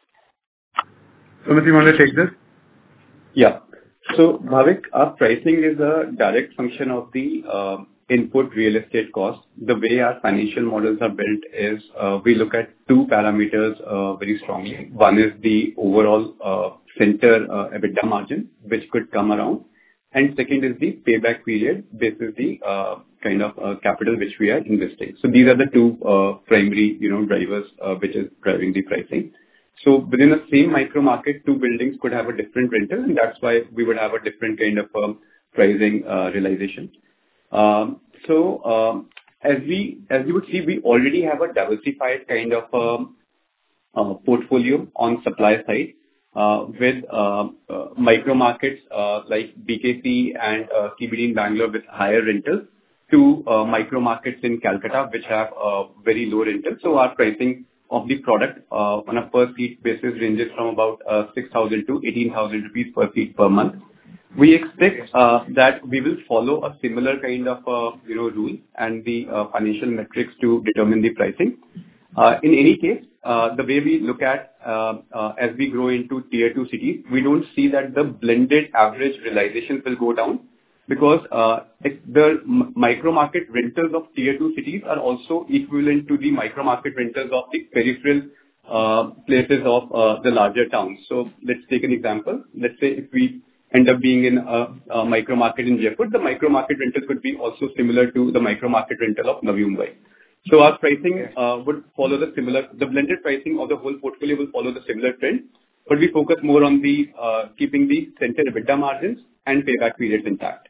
Sumit, you want to take this? Yeah. So, Bhavik, our pricing is a direct function of the uh, input real estate cost. The way our financial models are built is uh, we look at two parameters uh, very strongly. One is the overall uh, center uh, EBITDA margin, which could come around. And second is the payback period. This is the uh, kind of uh, capital which we are investing. So these are the two uh, primary, you know, drivers uh, which is driving the pricing. So within the same micro market, two buildings could have a different rental, and that's why we would have a different kind of um, pricing uh, realization. Um, so um, as we as you would see, we already have a diversified kind of um, uh, portfolio on supply side uh, with uh, uh, micro markets uh, like B K C and uh, C B D in Bangalore with higher rentals to uh, micro markets in Calcutta which have uh, very low rentals. So our pricing of the product uh, on a per seat basis ranges from about uh, six thousand to eighteen thousand rupees per seat per month. We expect uh, that we will follow a similar kind of uh, you know rule and the uh, financial metrics to determine the pricing. Uh, in any case, uh, the way we look at uh, uh, as we grow into tier two cities, we don't see that the blended average realizations will go down because uh, the m- micro market rentals of tier two cities are also equivalent to the micro market rentals of the peripheral uh, places of uh, the larger towns. So let's take an example. Let's say if we end up being in a, a micro market in Jaipur, the micro market rental could be also similar to the micro market rental of Navi Mumbai. So our pricing uh, would follow the similar, the blended pricing of the whole portfolio will follow the similar trend, but we focus more on the uh, keeping the center EBITDA margins and payback periods intact.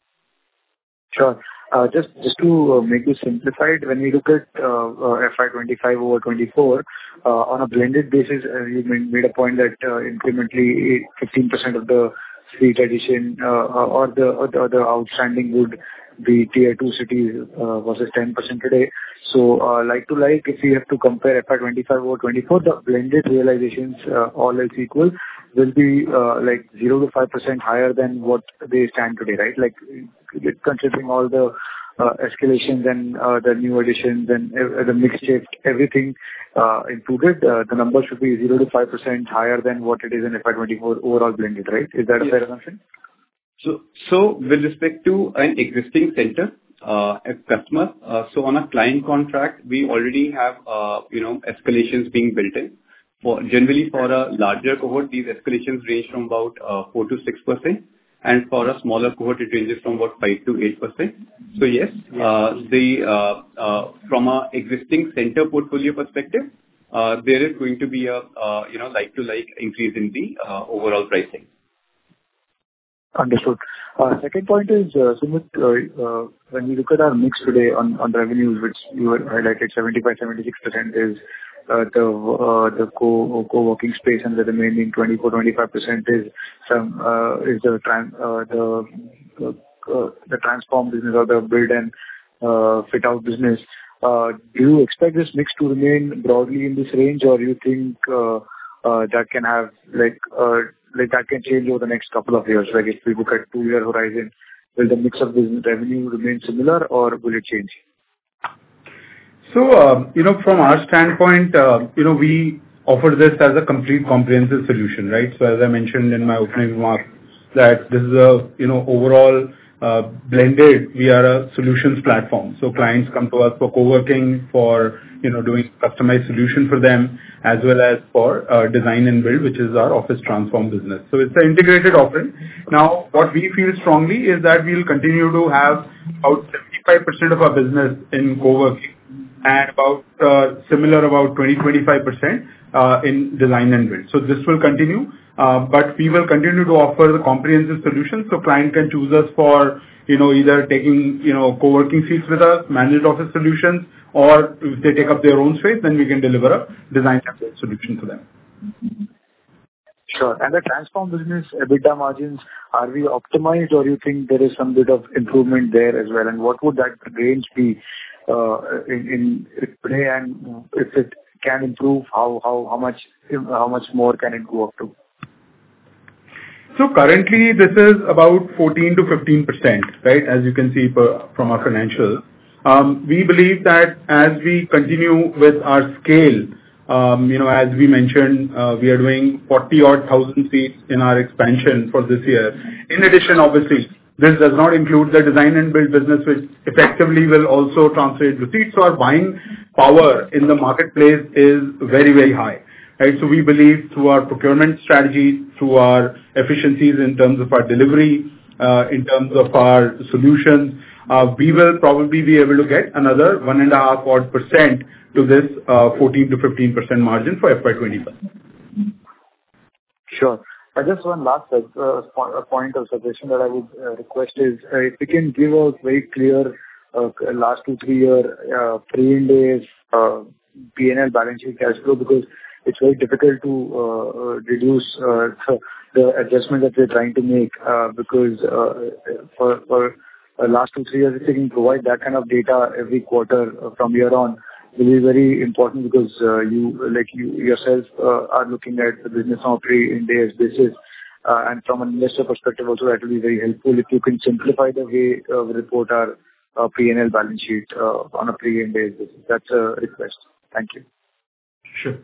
Sure. Uh, Just just to uh, make this simplified, when we look at uh, uh, F Y twenty-five over twenty-four, uh, on a blended basis, uh, you made made a point that uh, incrementally fifteen percent of the seat addition uh, or the or the or the outstanding would be tier two cities uh, versus ten percent today. So, uh, like to like, if we have to compare F Y twenty-five over twenty-four, the blended realizations, uh, all else equal, will be uh, like zero to five percent higher than what they stand today, right? Like, considering all the uh, escalations and uh, the new additions and uh, the mix shift, everything uh, included, uh, the number should be zero to five percent higher than what it is in F Y twenty-four overall blended, right? Is that a Yes. fair assumption? So, so with respect to an existing center, uh, a customer, uh, so on a client contract, we already have, uh, you know, escalations being built in. For generally for a larger cohort, these escalations range from about uh, four to six percent, and for a smaller cohort, it ranges from about five to eight percent. So yes, uh, the uh, uh, from a existing center portfolio perspective, uh, there is going to be a uh, you know like to like increase in the uh, overall pricing. Understood. Uh, Second point is, uh, Sumit, uh, uh, when we look at our mix today on on revenues, which you had highlighted seventy-five to seventy-six percent is uh, the uh, the co co-working space, and the remaining twenty-four to twenty-five percent is some uh, is the tran- uh, the uh, uh, the transform business or the build and uh, fit out business. Uh, Do you expect this mix to remain broadly in this range, or you think uh, uh, that can have like uh, like that can change over the next couple of years? Like if we look at two-year horizon, will the mix of business revenue remain similar or will it change? So, uh, you know, from our standpoint, uh, you know, we offer this as a complete comprehensive solution, right? So as I mentioned in my opening remarks, that this is a, you know, overall uh, blended, we are a solutions platform. So clients come to us for co-working, for, you know, doing customized solution for them, as well as for uh, design and build, which is our office transform business. So it's an integrated offering. Now, what we feel strongly is that we'll continue to have about seventy-five percent of our business in co-working, and about uh, similar about twenty to twenty-five percent uh, in design and build. So this will continue, uh, but we will continue to offer the comprehensive solution, so client can choose us for, you know, either taking, you know, co-working seats with us, managed office solutions, or if they take up their own space, then we can deliver a design and build solution to them. Sure. And the transform business EBITDA margins, are we optimized, or you think there is some bit of improvement there as well? And what would that range be uh, in in today, and if it can improve, how how how much how much more can it go up to? So currently, this is about fourteen to fifteen percent, right? As you can see per, from our financials. Um, we believe that as we continue with our scale, um, you know, as we mentioned, uh, we are doing forty odd thousand seats in our expansion for this year. In addition, obviously, this does not include the design and build business, which effectively will also translate to seats. So our buying power in the marketplace is very, very high. Right. So we believe through our procurement strategy, through our efficiencies in terms of our delivery, uh, in terms of our solutions, uh, we will probably be able to get another one and a half odd percent to this uh, fourteen to fifteen percent margin for F Y twenty-five. Sure. Uh, just one last uh, point of suggestion that I would uh, request is uh, if you can give a very clear uh, last two, three year uh, pre-Ind AS uh, P and L balance sheet cash flow, because it's very difficult to uh, uh, reduce uh, the, the adjustment that we're trying to make uh, because uh, for, for uh, last two, three years, if you can provide that kind of data every quarter uh, from here on, will be very important, because uh, you, like you yourself, uh, are looking at the business on a pre-Ind AS basis, uh, and from an investor perspective also, that will be very helpful if you can simplify the way uh, we report our uh, P and L balance sheet uh, on a pre-Ind AS basis. That's a request. Thank you. Sure.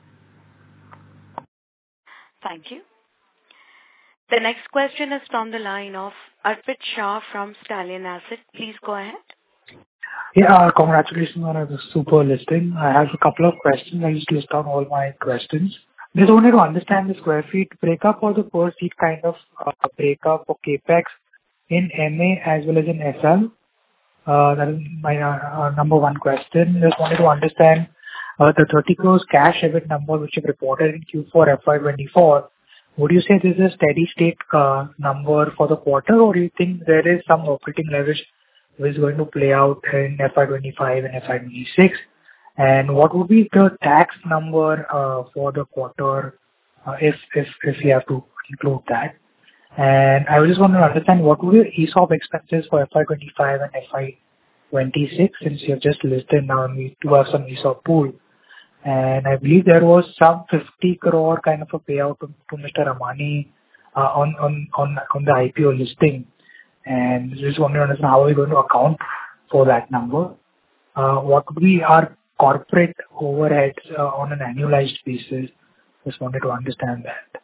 Thank you. The next question is from the line of Arpit Shah from Stallion Asset. Please go ahead. Yeah, uh, congratulations on a super listing. I have a couple of questions. I just list down all my questions. Just wanted to understand the square feet breakup or the per seat kind of uh, breakup for CapEx in M A as well as in S L. Uh, that is my uh, uh, number one question. Just wanted to understand uh, the thirty crores cash E B I T number which you reported in Q four F Y twenty-four. Would you say this is a steady state uh, number for the quarter, or do you think there is some operating leverage which is going to play out in F Y twenty-five and F Y twenty-six? And what would be the tax number uh, for the quarter uh, if if if you have to include that? And I just want to understand what would be the E S O P expenses for F Y twenty-five and F Y twenty-six, since you have just listed now and we do have some E S O P pool. And I believe there was some fifty crore kind of a payout to, to Mister Ramani uh, on, on, on, on the I P O listing. And just want to understand how are we going to account for that number? Uh, What would be our corporate overheads uh, on an annualized basis? Just wanted to understand that.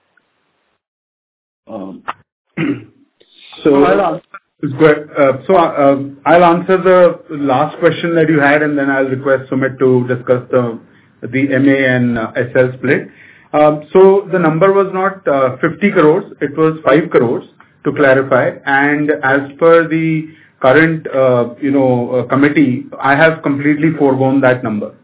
Um, So I'll answer. Go ahead. Uh, So uh, I'll answer the last question that you had, and then I'll request Sumit to discuss the the M A and uh, S L split. Um, So the number was not uh, fifty crores, it was five crores, to clarify. And as per the current, uh, you know, uh, committee, I have completely foregone that number.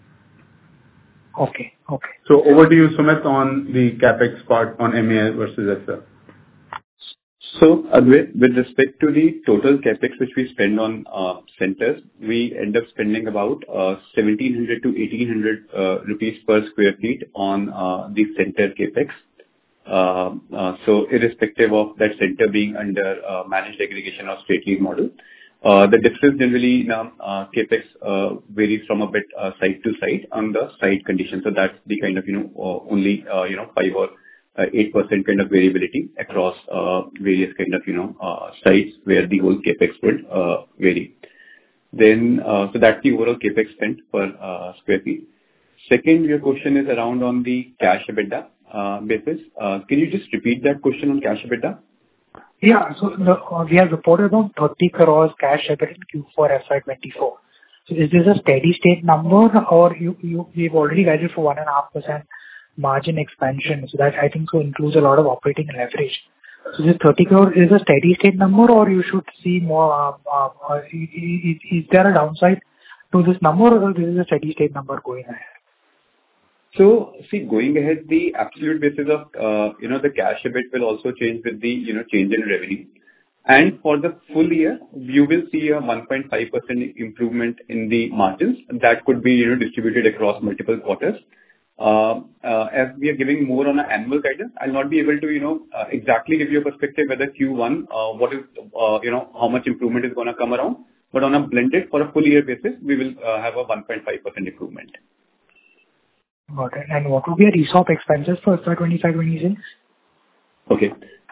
Okay. Okay. So over to you, Sumit, on the CapEx part on M A versus S L. So, Advait, with respect to the total CapEx which we spend on uh, centers, we end up spending about uh, seventeen hundred to eighteen hundred uh, rupees per square feet on uh, the center CapEx. Uh, uh, so, irrespective of that center being under uh, managed aggregation or straight lease model, uh, the difference generally in um, uh, CapEx uh, varies from a bit uh, site to site on the site condition. So, that's the kind of, you know, uh, only, uh, you know, five or Uh, eight percent kind of variability across uh, various kind of, you know, uh, sites where the whole CapEx would uh, vary. Then, uh, so that's the overall CapEx spent per uh, square feet. Second, your question is around on the cash EBITDA uh, basis. Uh, Can you just repeat that question on cash EBITDA? Yeah. So the, uh, we have reported about thirty crores cash EBITDA in Q four F Y twenty-four. So is this a steady state number, or you, you, we've already guided for one point five percent margin expansion? So that I think so includes a lot of operating leverage. So this thirty crore is a steady state number, or you should see more, uh, uh, uh, is, is there a downside to this number, or this is a steady state number going ahead? So, see, going ahead, the absolute basis of, uh, you know, the cash EBIT will also change with the, you know, change in revenue. And for the full year, you will see a one point five percent improvement in the margins. That could be, you know, distributed across multiple quarters. Uh, uh, as we are giving more on an annual guidance, I'll not be able to, you know, uh, exactly give you a perspective whether Q one, uh, what is, uh, you know, how much improvement is going to come around. But on a blended for a full year basis, we will uh, have a one point five percent improvement. Got it. And what would be your E S O P expenses for F Y twenty-five twenty-six? Okay.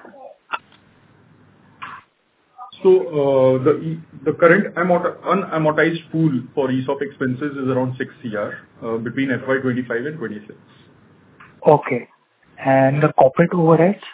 So uh, the the current amort- unamortized pool for E S O P expenses is around six crore uh, between F Y twenty-five and twenty-six. Okay. And the corporate overheads?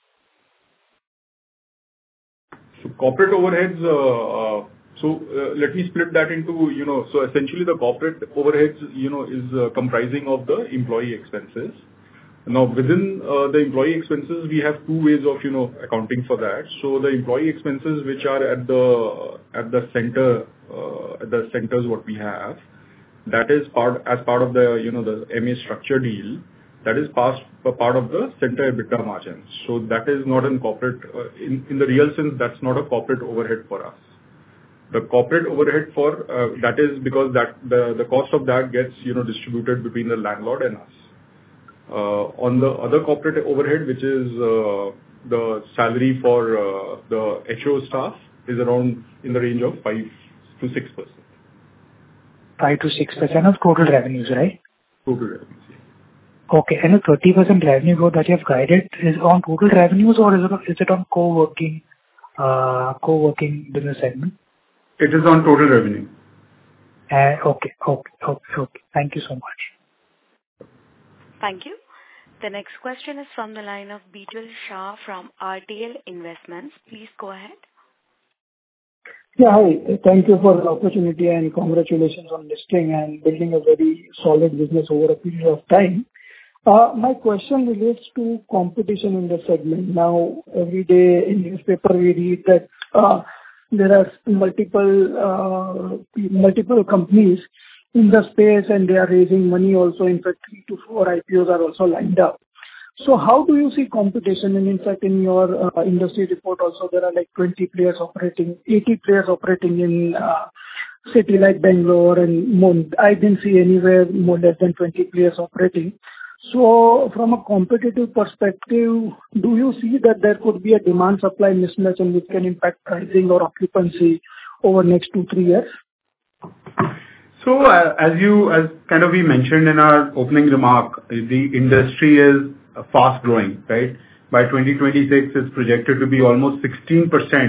So corporate overheads, uh, uh, so uh, let me split that into, you know, so essentially the corporate overheads, you know, is uh, comprising of the employee expenses. Now, within uh, the employee expenses, we have two ways of, you know, accounting for that. So the employee expenses which are at the at the center, uh, at the centers what we have, that is part as part of the, you know, the M A structure deal, that is past a part of the center EBITDA margins. So that is not in corporate, uh, in in the real sense, that's not a corporate overhead for us. The corporate overhead for uh, that is because that the the cost of that gets, you know, distributed between the landlord and us. Uh, on the other corporate overhead, which is uh, the salary for uh, the H O staff, is around in the range of five to six percent. five to six percent of total revenues, right? Total revenues, yeah. Okay. And the thirty percent revenue growth that you have guided is on total revenues, or is it on, is it on co-working, uh, co-working business segment? It is on total revenue. Uh, okay. Okay. Okay. Okay. Thank you so much. Thank you. The next question is from the line of Bijal Shah from R T L Investments. Please go ahead. Yeah, hi. Thank you for the opportunity and congratulations on listing and building a very solid business over a period of time. Uh, my question relates to competition in the segment. Now, every day in newspaper we read that uh, there are multiple uh, multiple companies in the space and they are raising money also. In fact, three to four I P Os are also lined up. So how do you see competition? And in fact, in your uh, industry report also, there are like twenty players operating, eighty players operating in uh, city like Bangalore and more. I didn't see anywhere more less than twenty players operating. So from a competitive perspective, do you see that there could be a demand-supply mismatch and which can impact pricing or occupancy over next two, three years? So, uh, as you, as kind of we mentioned in our opening remark, the industry is fast growing, right? By twenty twenty-six, it's projected to be almost sixteen percent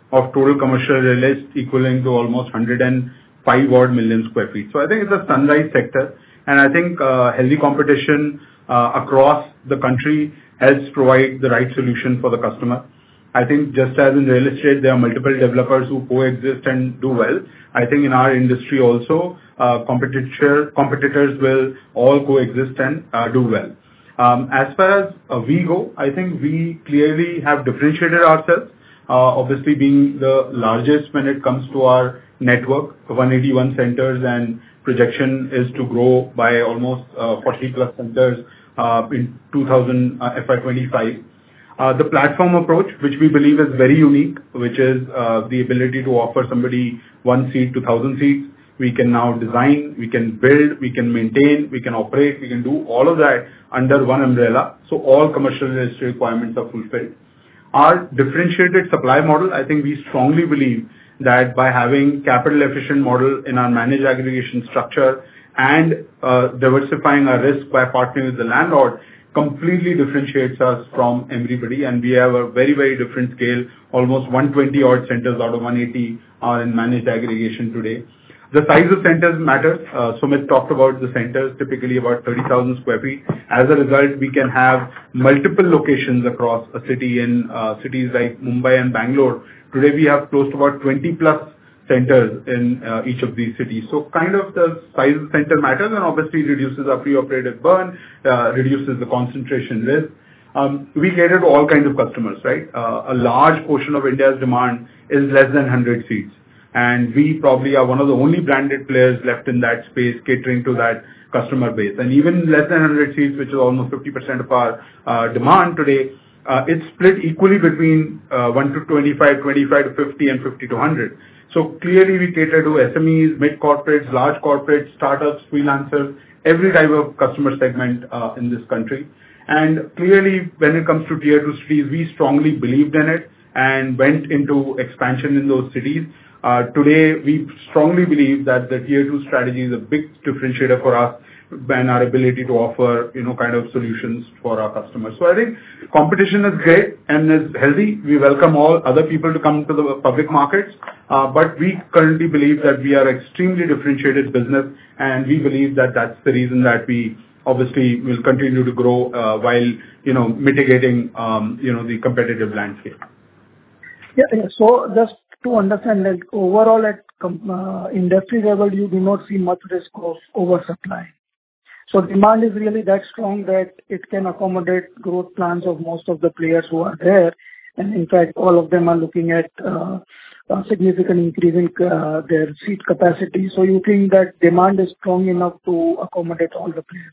of total commercial real estate equaling to almost one hundred five odd million sq ft. So I think it's a sunrise sector, and I think uh, healthy competition uh, across the country helps provide the right solution for the customer. I think just as in real estate, there are multiple developers who coexist and do well. I think in our industry also, uh, competitor, competitors will all coexist and uh, do well. Um, as far as uh, we go, I think we clearly have differentiated ourselves, uh, obviously being the largest when it comes to our network, one hundred eighty-one centers, and projection is to grow by almost uh, forty plus centers uh, in two thousand, uh, F Y twenty-five. Uh, the platform approach, which we believe is very unique, which is uh, the ability to offer somebody one seat to one thousand seats. We can now design, we can build, we can maintain, we can operate, we can do all of that under one umbrella. So all commercial real estate requirements are fulfilled. Our differentiated supply model, I think we strongly believe that by having capital efficient model in our managed aggregation structure and uh, diversifying our risk by partnering with the landlord, completely differentiates us from everybody, and we have a very, very different scale. Almost one hundred twenty odd centers out of one hundred eighty are in managed aggregation today. The size of centers matters. Uh, Sumit talked about the centers, typically about thirty thousand square feet. As a result, we can have multiple locations across a city in uh, cities like Mumbai and Bangalore. Today, we have close to about twenty plus centers in uh, each of these cities. So kind of the size of the center matters, and obviously reduces our pre-operative burn, uh, reduces the concentration risk. Um, we cater to all kinds of customers, right? Uh, a large portion of India's demand is less than one hundred seats. And we probably are one of the only branded players left in that space catering to that customer base. And even less than one hundred seats, which is almost fifty percent of our uh, demand today, uh, it's split equally between uh, one to twenty-five, twenty-five to fifty, and fifty to one hundred. So clearly we cater to S M Es, mid-corporates, large corporates, startups, freelancers, every type of customer segment uh, in this country. And clearly when it comes to tier two cities, we strongly believed in it and went into expansion in those cities. Uh, today, we strongly believe that the tier two strategy is a big differentiator for us and our ability to offer, you know, kind of solutions for our customers. So I think competition is great and is healthy. We welcome all other people to come to the public markets, uh, but we currently believe that we are extremely differentiated business, and we believe that that's the reason that we obviously will continue to grow uh, while, you know, mitigating, um, you know, the competitive landscape. Yeah, yeah. So just to understand, like overall at uh, industry level, you do not see much risk of oversupply. So demand is really that strong that it can accommodate growth plans of most of the players who are there. And in fact, all of them are looking at uh, a significant increase in uh, their seat capacity. So you think that demand is strong enough to accommodate all the players?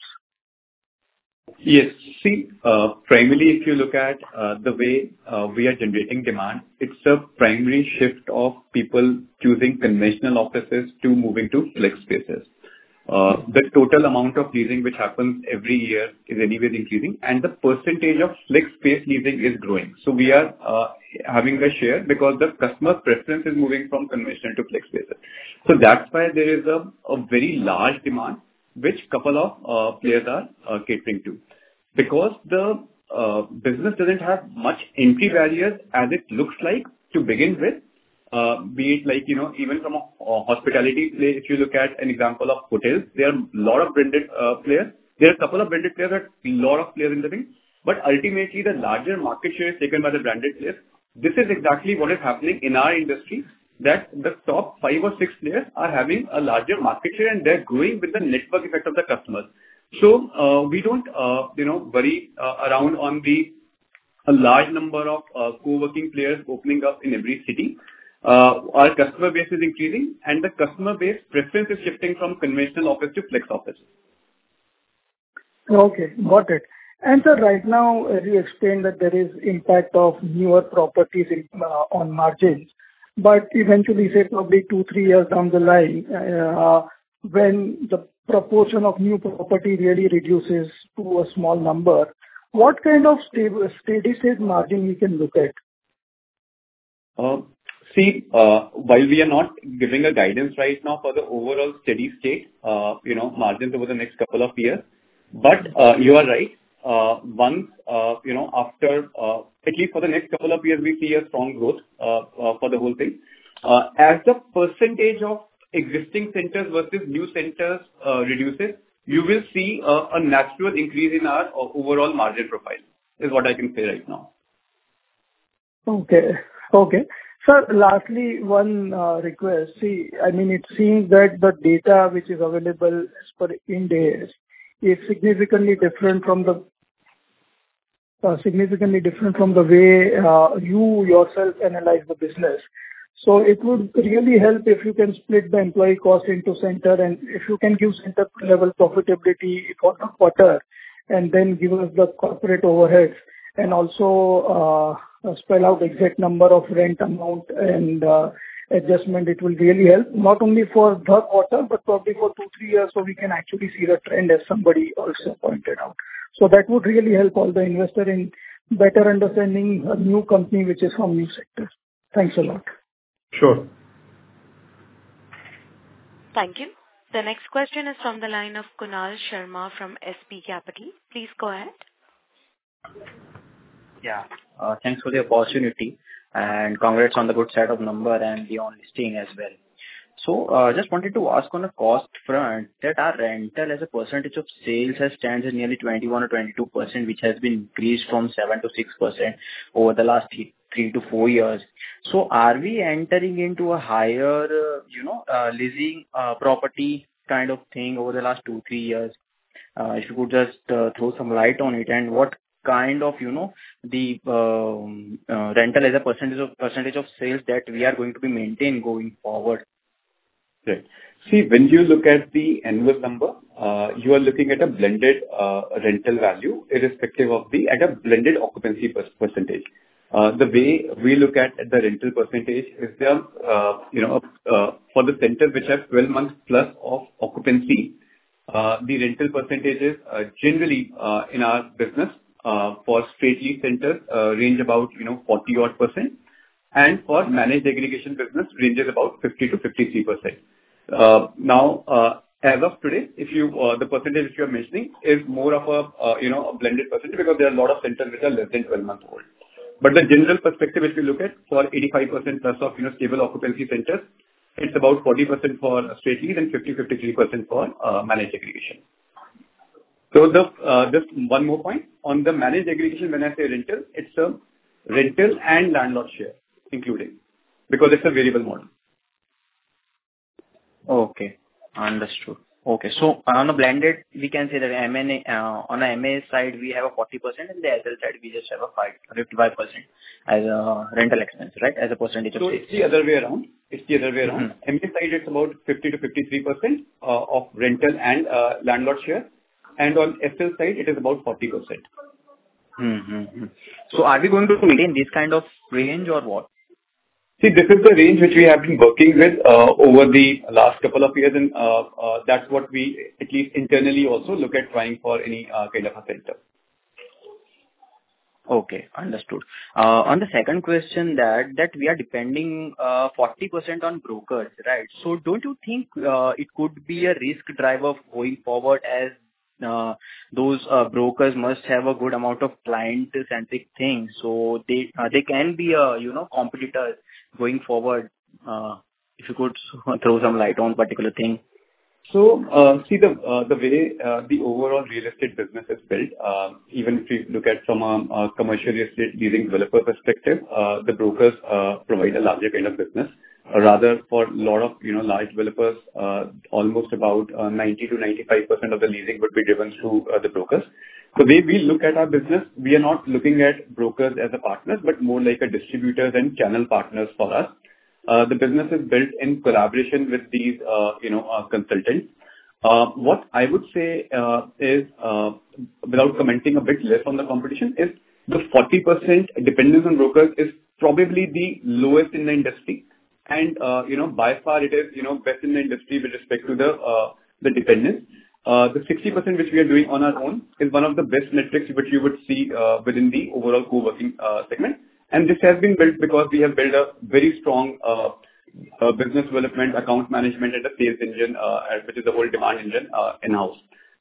Yes. See, uh, primarily, if you look at uh, the way uh, we are generating demand, it's a primary shift of people choosing conventional offices to moving to flex spaces. Uh, the total amount of leasing which happens every year is anyways increasing, and the percentage of flex space leasing is growing. So we are uh, having a share because the customer preference is moving from conventional to flex spaces. So that's why there is a, a very large demand which couple of uh, players are uh, catering to. Because the uh, business doesn't have much entry barriers as it looks like to begin with, uh, be it like, you know, even from a, a hospitality play, if you look at an example of hotels, there are a lot of branded uh, players. There are a couple of branded players, but a lot of players in the thing. But ultimately, the larger market share is taken by the branded players. This is exactly what is happening in our industry, that the top five or six players are having a larger market share and they're growing with the network effect of the customers. So uh, we don't, uh, you know, worry uh, around on the a large number of uh, co-working players opening up in every city. Uh, our customer base is increasing, and the customer base preference is shifting from conventional office to flex office. Okay, got it. And sir, right now, as you explained that there is impact of newer properties in, uh, on margins, but eventually, say probably two, three years down the line, uh, when the proportion of new property really reduces to a small number, what kind of stable, steady state margin we can look at? Uh, see, uh, while we are not giving a guidance right now for the overall steady state, uh, you know, margins over the next couple of years, but uh, you are right. uh, once, uh, you know, after, uh, at least for the next couple of years, we see a strong growth uh, uh, for the whole thing. Uh, as the percentage of existing centers versus new centers uh, reduces, you will see uh, a natural increase in our uh, overall margin profile, is what I can say right now. Okay. Okay. Sir, lastly, one uh, request. See, I mean, it seems that the data which is available as per Ind AS is significantly different from the uh, significantly different from the way uh, you yourself analyze the business. So it would really help if you can split the employee cost into center, and if you can give center level profitability for the quarter, and then give us the corporate overheads, and also uh, spell out exact number of rent amount and uh, adjustment. It will really help, not only for the quarter, but probably for two, three years, so we can actually see the trend, as somebody also pointed out. So that would really help all the investor in better understanding a new company which is from new sector. Thanks a lot. Sure. Thank you. The next question is from the line of Kunal Sharma from S P Capital. Please go ahead. Yeah. Uh, thanks for the opportunity, and congrats on the good set of number and the on listing as well. So, uh, just wanted to ask on the cost front that our rental as a percentage of sales has stands at nearly twenty-one or twenty-two percent, which has been increased from seven to six percent over the last three, three to four years. So, are we entering into a higher, uh, you know, uh, leasing uh, property kind of thing over the last two, three years? Uh, if you could just uh, throw some light on it, and what kind of, you know, the um, uh, rental as a percentage of percentage of sales that we are going to be maintained going forward. Right. See, when you look at the annual number, uh, you are looking at a blended uh, rental value, irrespective of the at a blended occupancy per- percentage. Uh, the way we look at the rental percentage is the uh, you know uh, for the centers which have twelve months plus of occupancy, uh, the rental percentages uh, generally uh, in our business uh, for straight lease centers uh, range about you know forty odd percent, and for managed aggregation business ranges about fifty to fifty-three percent. Uh, now, uh, as of today, if you uh, the percentage which you are mentioning is more of a uh, you know a blended percentage, because there are a lot of centers which are less than twelve months old. But the general perspective, if you look at for eighty-five percent plus of you know stable occupancy centers, it's about forty percent for straight lease and fifty to fifty-three percent for uh, managed aggregation. So the uh, just one more point on the managed aggregation. When I say rental, it's a rental and landlord share including, because it's a variable model. Okay, understood. Okay, so on a blended, we can say that M and A, uh, on the M A side, we have a forty percent, and the S L side, we just have a fifty-five percent as a rental expense, right, as a percentage of So sales. it's the other way around. It's the other way around. Mm-hmm. M A side, it's about fifty to fifty-three percent uh, of rental and uh, landlord share. And on S L side, it is about forty percent. Mm-hmm. So are we going to maintain this kind of range or what? See, this is the range which we have been working with uh, over the last couple of years, and uh, uh, that's what we, at least internally, also look at trying for any uh, kind of a center. Okay, understood. Uh, on the second question, that that we are depending uh, forty percent on brokers, right? So don't you think uh, it could be a risk driver going forward, as uh, those uh, brokers must have a good amount of client-centric things, so they uh, they can be a you know competitors going forward? Uh, if you could throw some light on particular thing. So, uh, see the uh, the way uh, the overall real estate business is built, uh, even if you look at from a, a commercial real estate leasing developer perspective, uh, the brokers uh, provide a larger kind of business. Uh, rather, for a lot of you know large developers, uh, almost about uh, ninety to ninety-five percent of the leasing would be driven through uh, the brokers. So, the way we look at our business, we are not looking at brokers as a partners, but more like a distributors and channel partners for us. Uh, the business is built in collaboration with these, uh, you know, uh, consultants. Uh, what I would say uh, is, uh, without commenting a bit less on the competition, is the forty percent dependence on brokers is probably the lowest in the industry, and uh, you know, by far it is you know best in the industry with respect to the uh, the dependence. Uh, the sixty percent which we are doing on our own is one of the best metrics which you would see uh, within the overall co-working uh, segment. And this has been built because we have built a very strong uh, uh, business development, account management, and a sales engine, uh, which is the whole demand engine uh, in-house.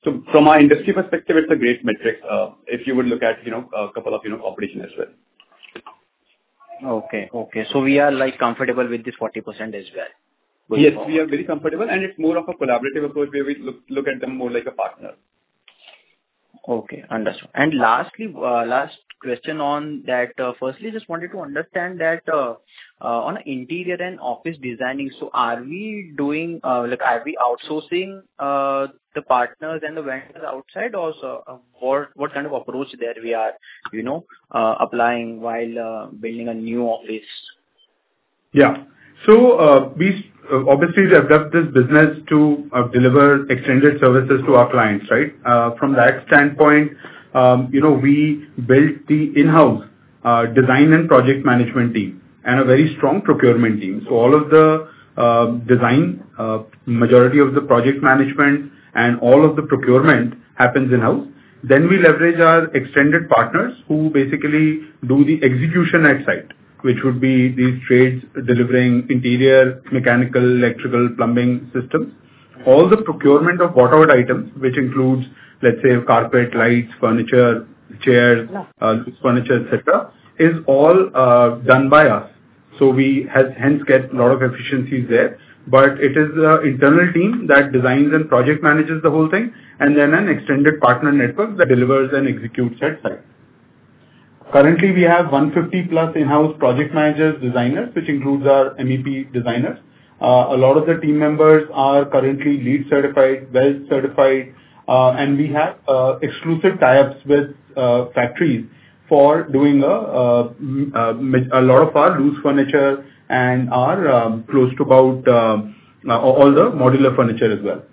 So from our industry perspective, it's a great metric, uh, if you would look at, you know, a couple of, you know, competition as well. Okay. Okay. So we are, like, comfortable with this forty percent as well? Yes, forward. We are very comfortable, and it's more of a collaborative approach where we look look at them more like a partner. Okay, understood. And lastly, uh, last question on that. Uh, firstly, just wanted to understand that uh, uh, on interior and office designing, so are we doing, uh, like, are we outsourcing uh, the partners and the vendors outside, or so, uh, what what kind of approach there we are, you know, uh, applying while uh, building a new office? Yeah. So uh, we uh, obviously developed this business to uh, deliver extended services to our clients, right? Uh, from that standpoint, um, you know, we built the in-house uh, design and project management team and a very strong procurement team. So all of the uh, design, uh, majority of the project management and all of the procurement happens in-house. Then we leverage our extended partners who basically do the execution at site, which would be these trades delivering interior, mechanical, electrical, plumbing systems. All the procurement of bought-out items, which includes, let's say, carpet, lights, furniture, chairs, uh, furniture, et cetera, is all uh, done by us. So we has, hence get a lot of efficiencies there. But it is an internal team that designs and project manages the whole thing, and then an extended partner network that delivers and executes at site. Currently, we have one hundred fifty plus in-house project managers, designers, which includes our M E P designers. Uh, a lot of the team members are currently LEED certified, WELL certified, uh, and we have uh, exclusive tie-ups with uh, factories for doing a, uh, a lot of our loose furniture and are um, close to about uh, uh, all the modular furniture as well.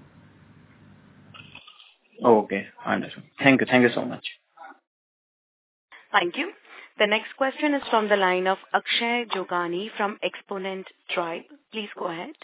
Okay, understood. Thank you. Thank you so much. Thank you. The next question is from the line of Akshay Jogani from Exponent Tribe. Please go ahead.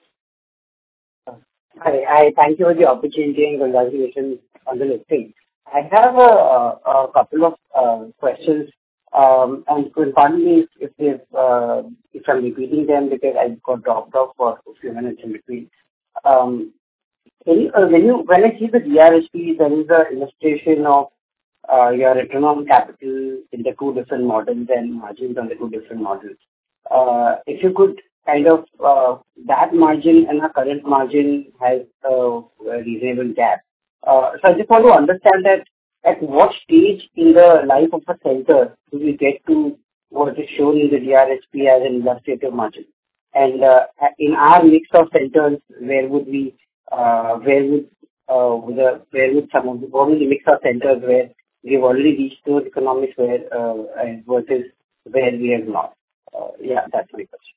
Hi, I thank you for the opportunity and congratulations on the listing. I have a, a couple of uh, questions. Um, and pardon me if, if, uh, if I'm repeating them because I got dropped off for a few minutes in between. Um, can you, uh, when you when I see the D R H P, there is an illustration of uh, your return on capital in the two different models and margins on the two different models. Uh, if you could kind of uh, that margin and our current margin has a, a reasonable gap. Uh, so I just want to understand that. At what stage in the life of a center do we get to what is shown in the D R H P as an illustrative margin? And uh, in our mix of centers, where would we, uh, where would, uh, the, where would some of the, what is the mix of centers where we've already reached those economics where, uh, versus where we have not? Uh, yeah, that's my question.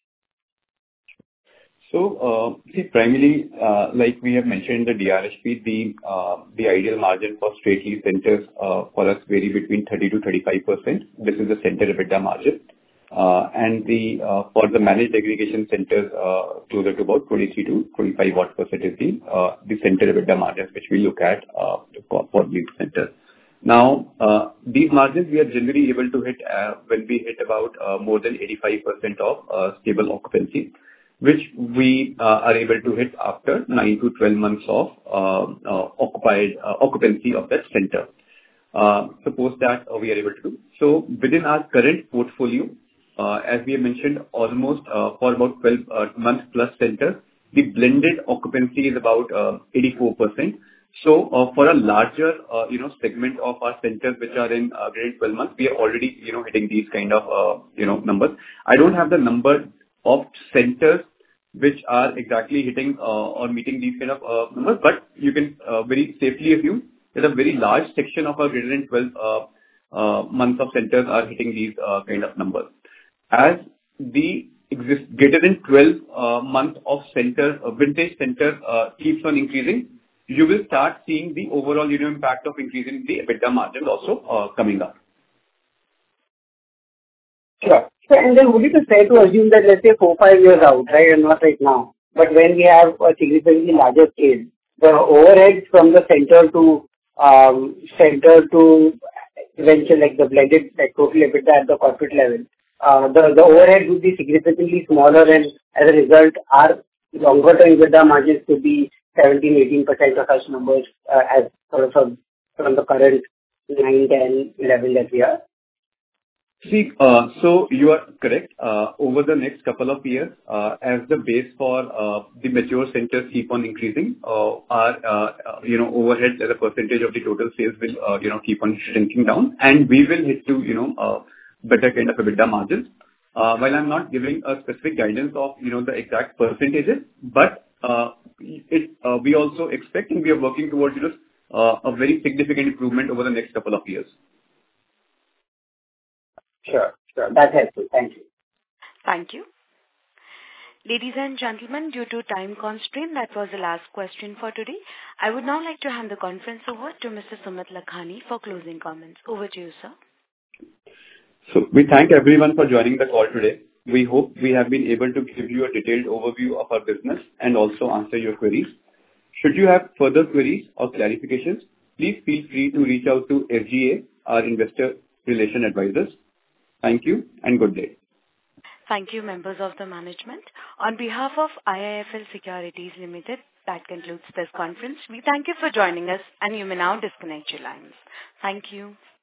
So, uh, see, primarily, uh, like we have mentioned in the D R H P, the uh, the ideal margin for straight lease centers uh, for us vary between thirty to thirty-five percent. This is the center EBITDA margin. Uh, and the uh, for the managed aggregation centers, uh, closer to about twenty-three to twenty-five odd percent is the uh, the center EBITDA margins which we look at uh, for, for these centers. Now, uh, these margins we are generally able to hit uh, when we hit about uh, more than eighty-five percent of uh, stable occupancy, which we uh, are able to hit after nine to twelve months of uh, uh, occupied uh, occupancy of that center. Uh, suppose that uh, we are able to do. So within our current portfolio, uh, as we have mentioned, almost uh, for about twelve uh, months plus centers, the blended occupancy is about uh, eighty-four percent. So uh, for a larger, uh, you know, segment of our centers which are in uh, greater than twelve months, we are already, you know, hitting these kind of, uh, you know, numbers. I don't have the number of centers which are exactly hitting uh, or meeting these kind of uh, numbers, but you can uh, very safely assume that a very large section of our greater than twelve uh, uh, months of centers are hitting these uh, kind of numbers. As the exist greater than twelve uh, months of center uh, vintage center uh, keeps on increasing, you will start seeing the overall, you know, impact of increasing the EBITDA margins also uh, coming up. Sure. So, and then would it be fair to assume that, let's say, four, five years out, right, and not right now, but when we have a significantly larger scale, the overheads from the center to um, center to eventually, like the blended, like total EBITDA at the corporate level, uh, the, the overhead would be significantly smaller, and as a result, our longer term EBITDA margins could be seventeen, eighteen percent of such numbers uh, as sort of a, from the current nine, ten level that we are? See, uh, so you are correct. Uh, Over the next couple of years, uh, as the base for uh, the mature centers keep on increasing, uh, our uh, uh, you know overhead as a percentage of the total sales will uh, you know keep on shrinking down, and we will hit to you know uh, better kind of EBITDA margins. Uh, While I'm not giving a specific guidance of you know the exact percentages, but uh, it uh, we also expect and we are working towards you know uh, a very significant improvement over the next couple of years. Sure, sure. That's helpful. Thank you. Thank you. Ladies and gentlemen, due to time constraint, that was the last question for today. I would now like to hand the conference over to Mister Sumit Lakhani for closing comments. Over to you, sir. So we thank everyone for joining the call today. We hope we have been able to give you a detailed overview of our business and also answer your queries. Should you have further queries or clarifications, please feel free to reach out to S G A, our investor relation advisors. Thank you and good day. Thank you, members of the management. On behalf of I I F L Securities Limited, that concludes this conference. We thank you for joining us, and you may now disconnect your lines. Thank you.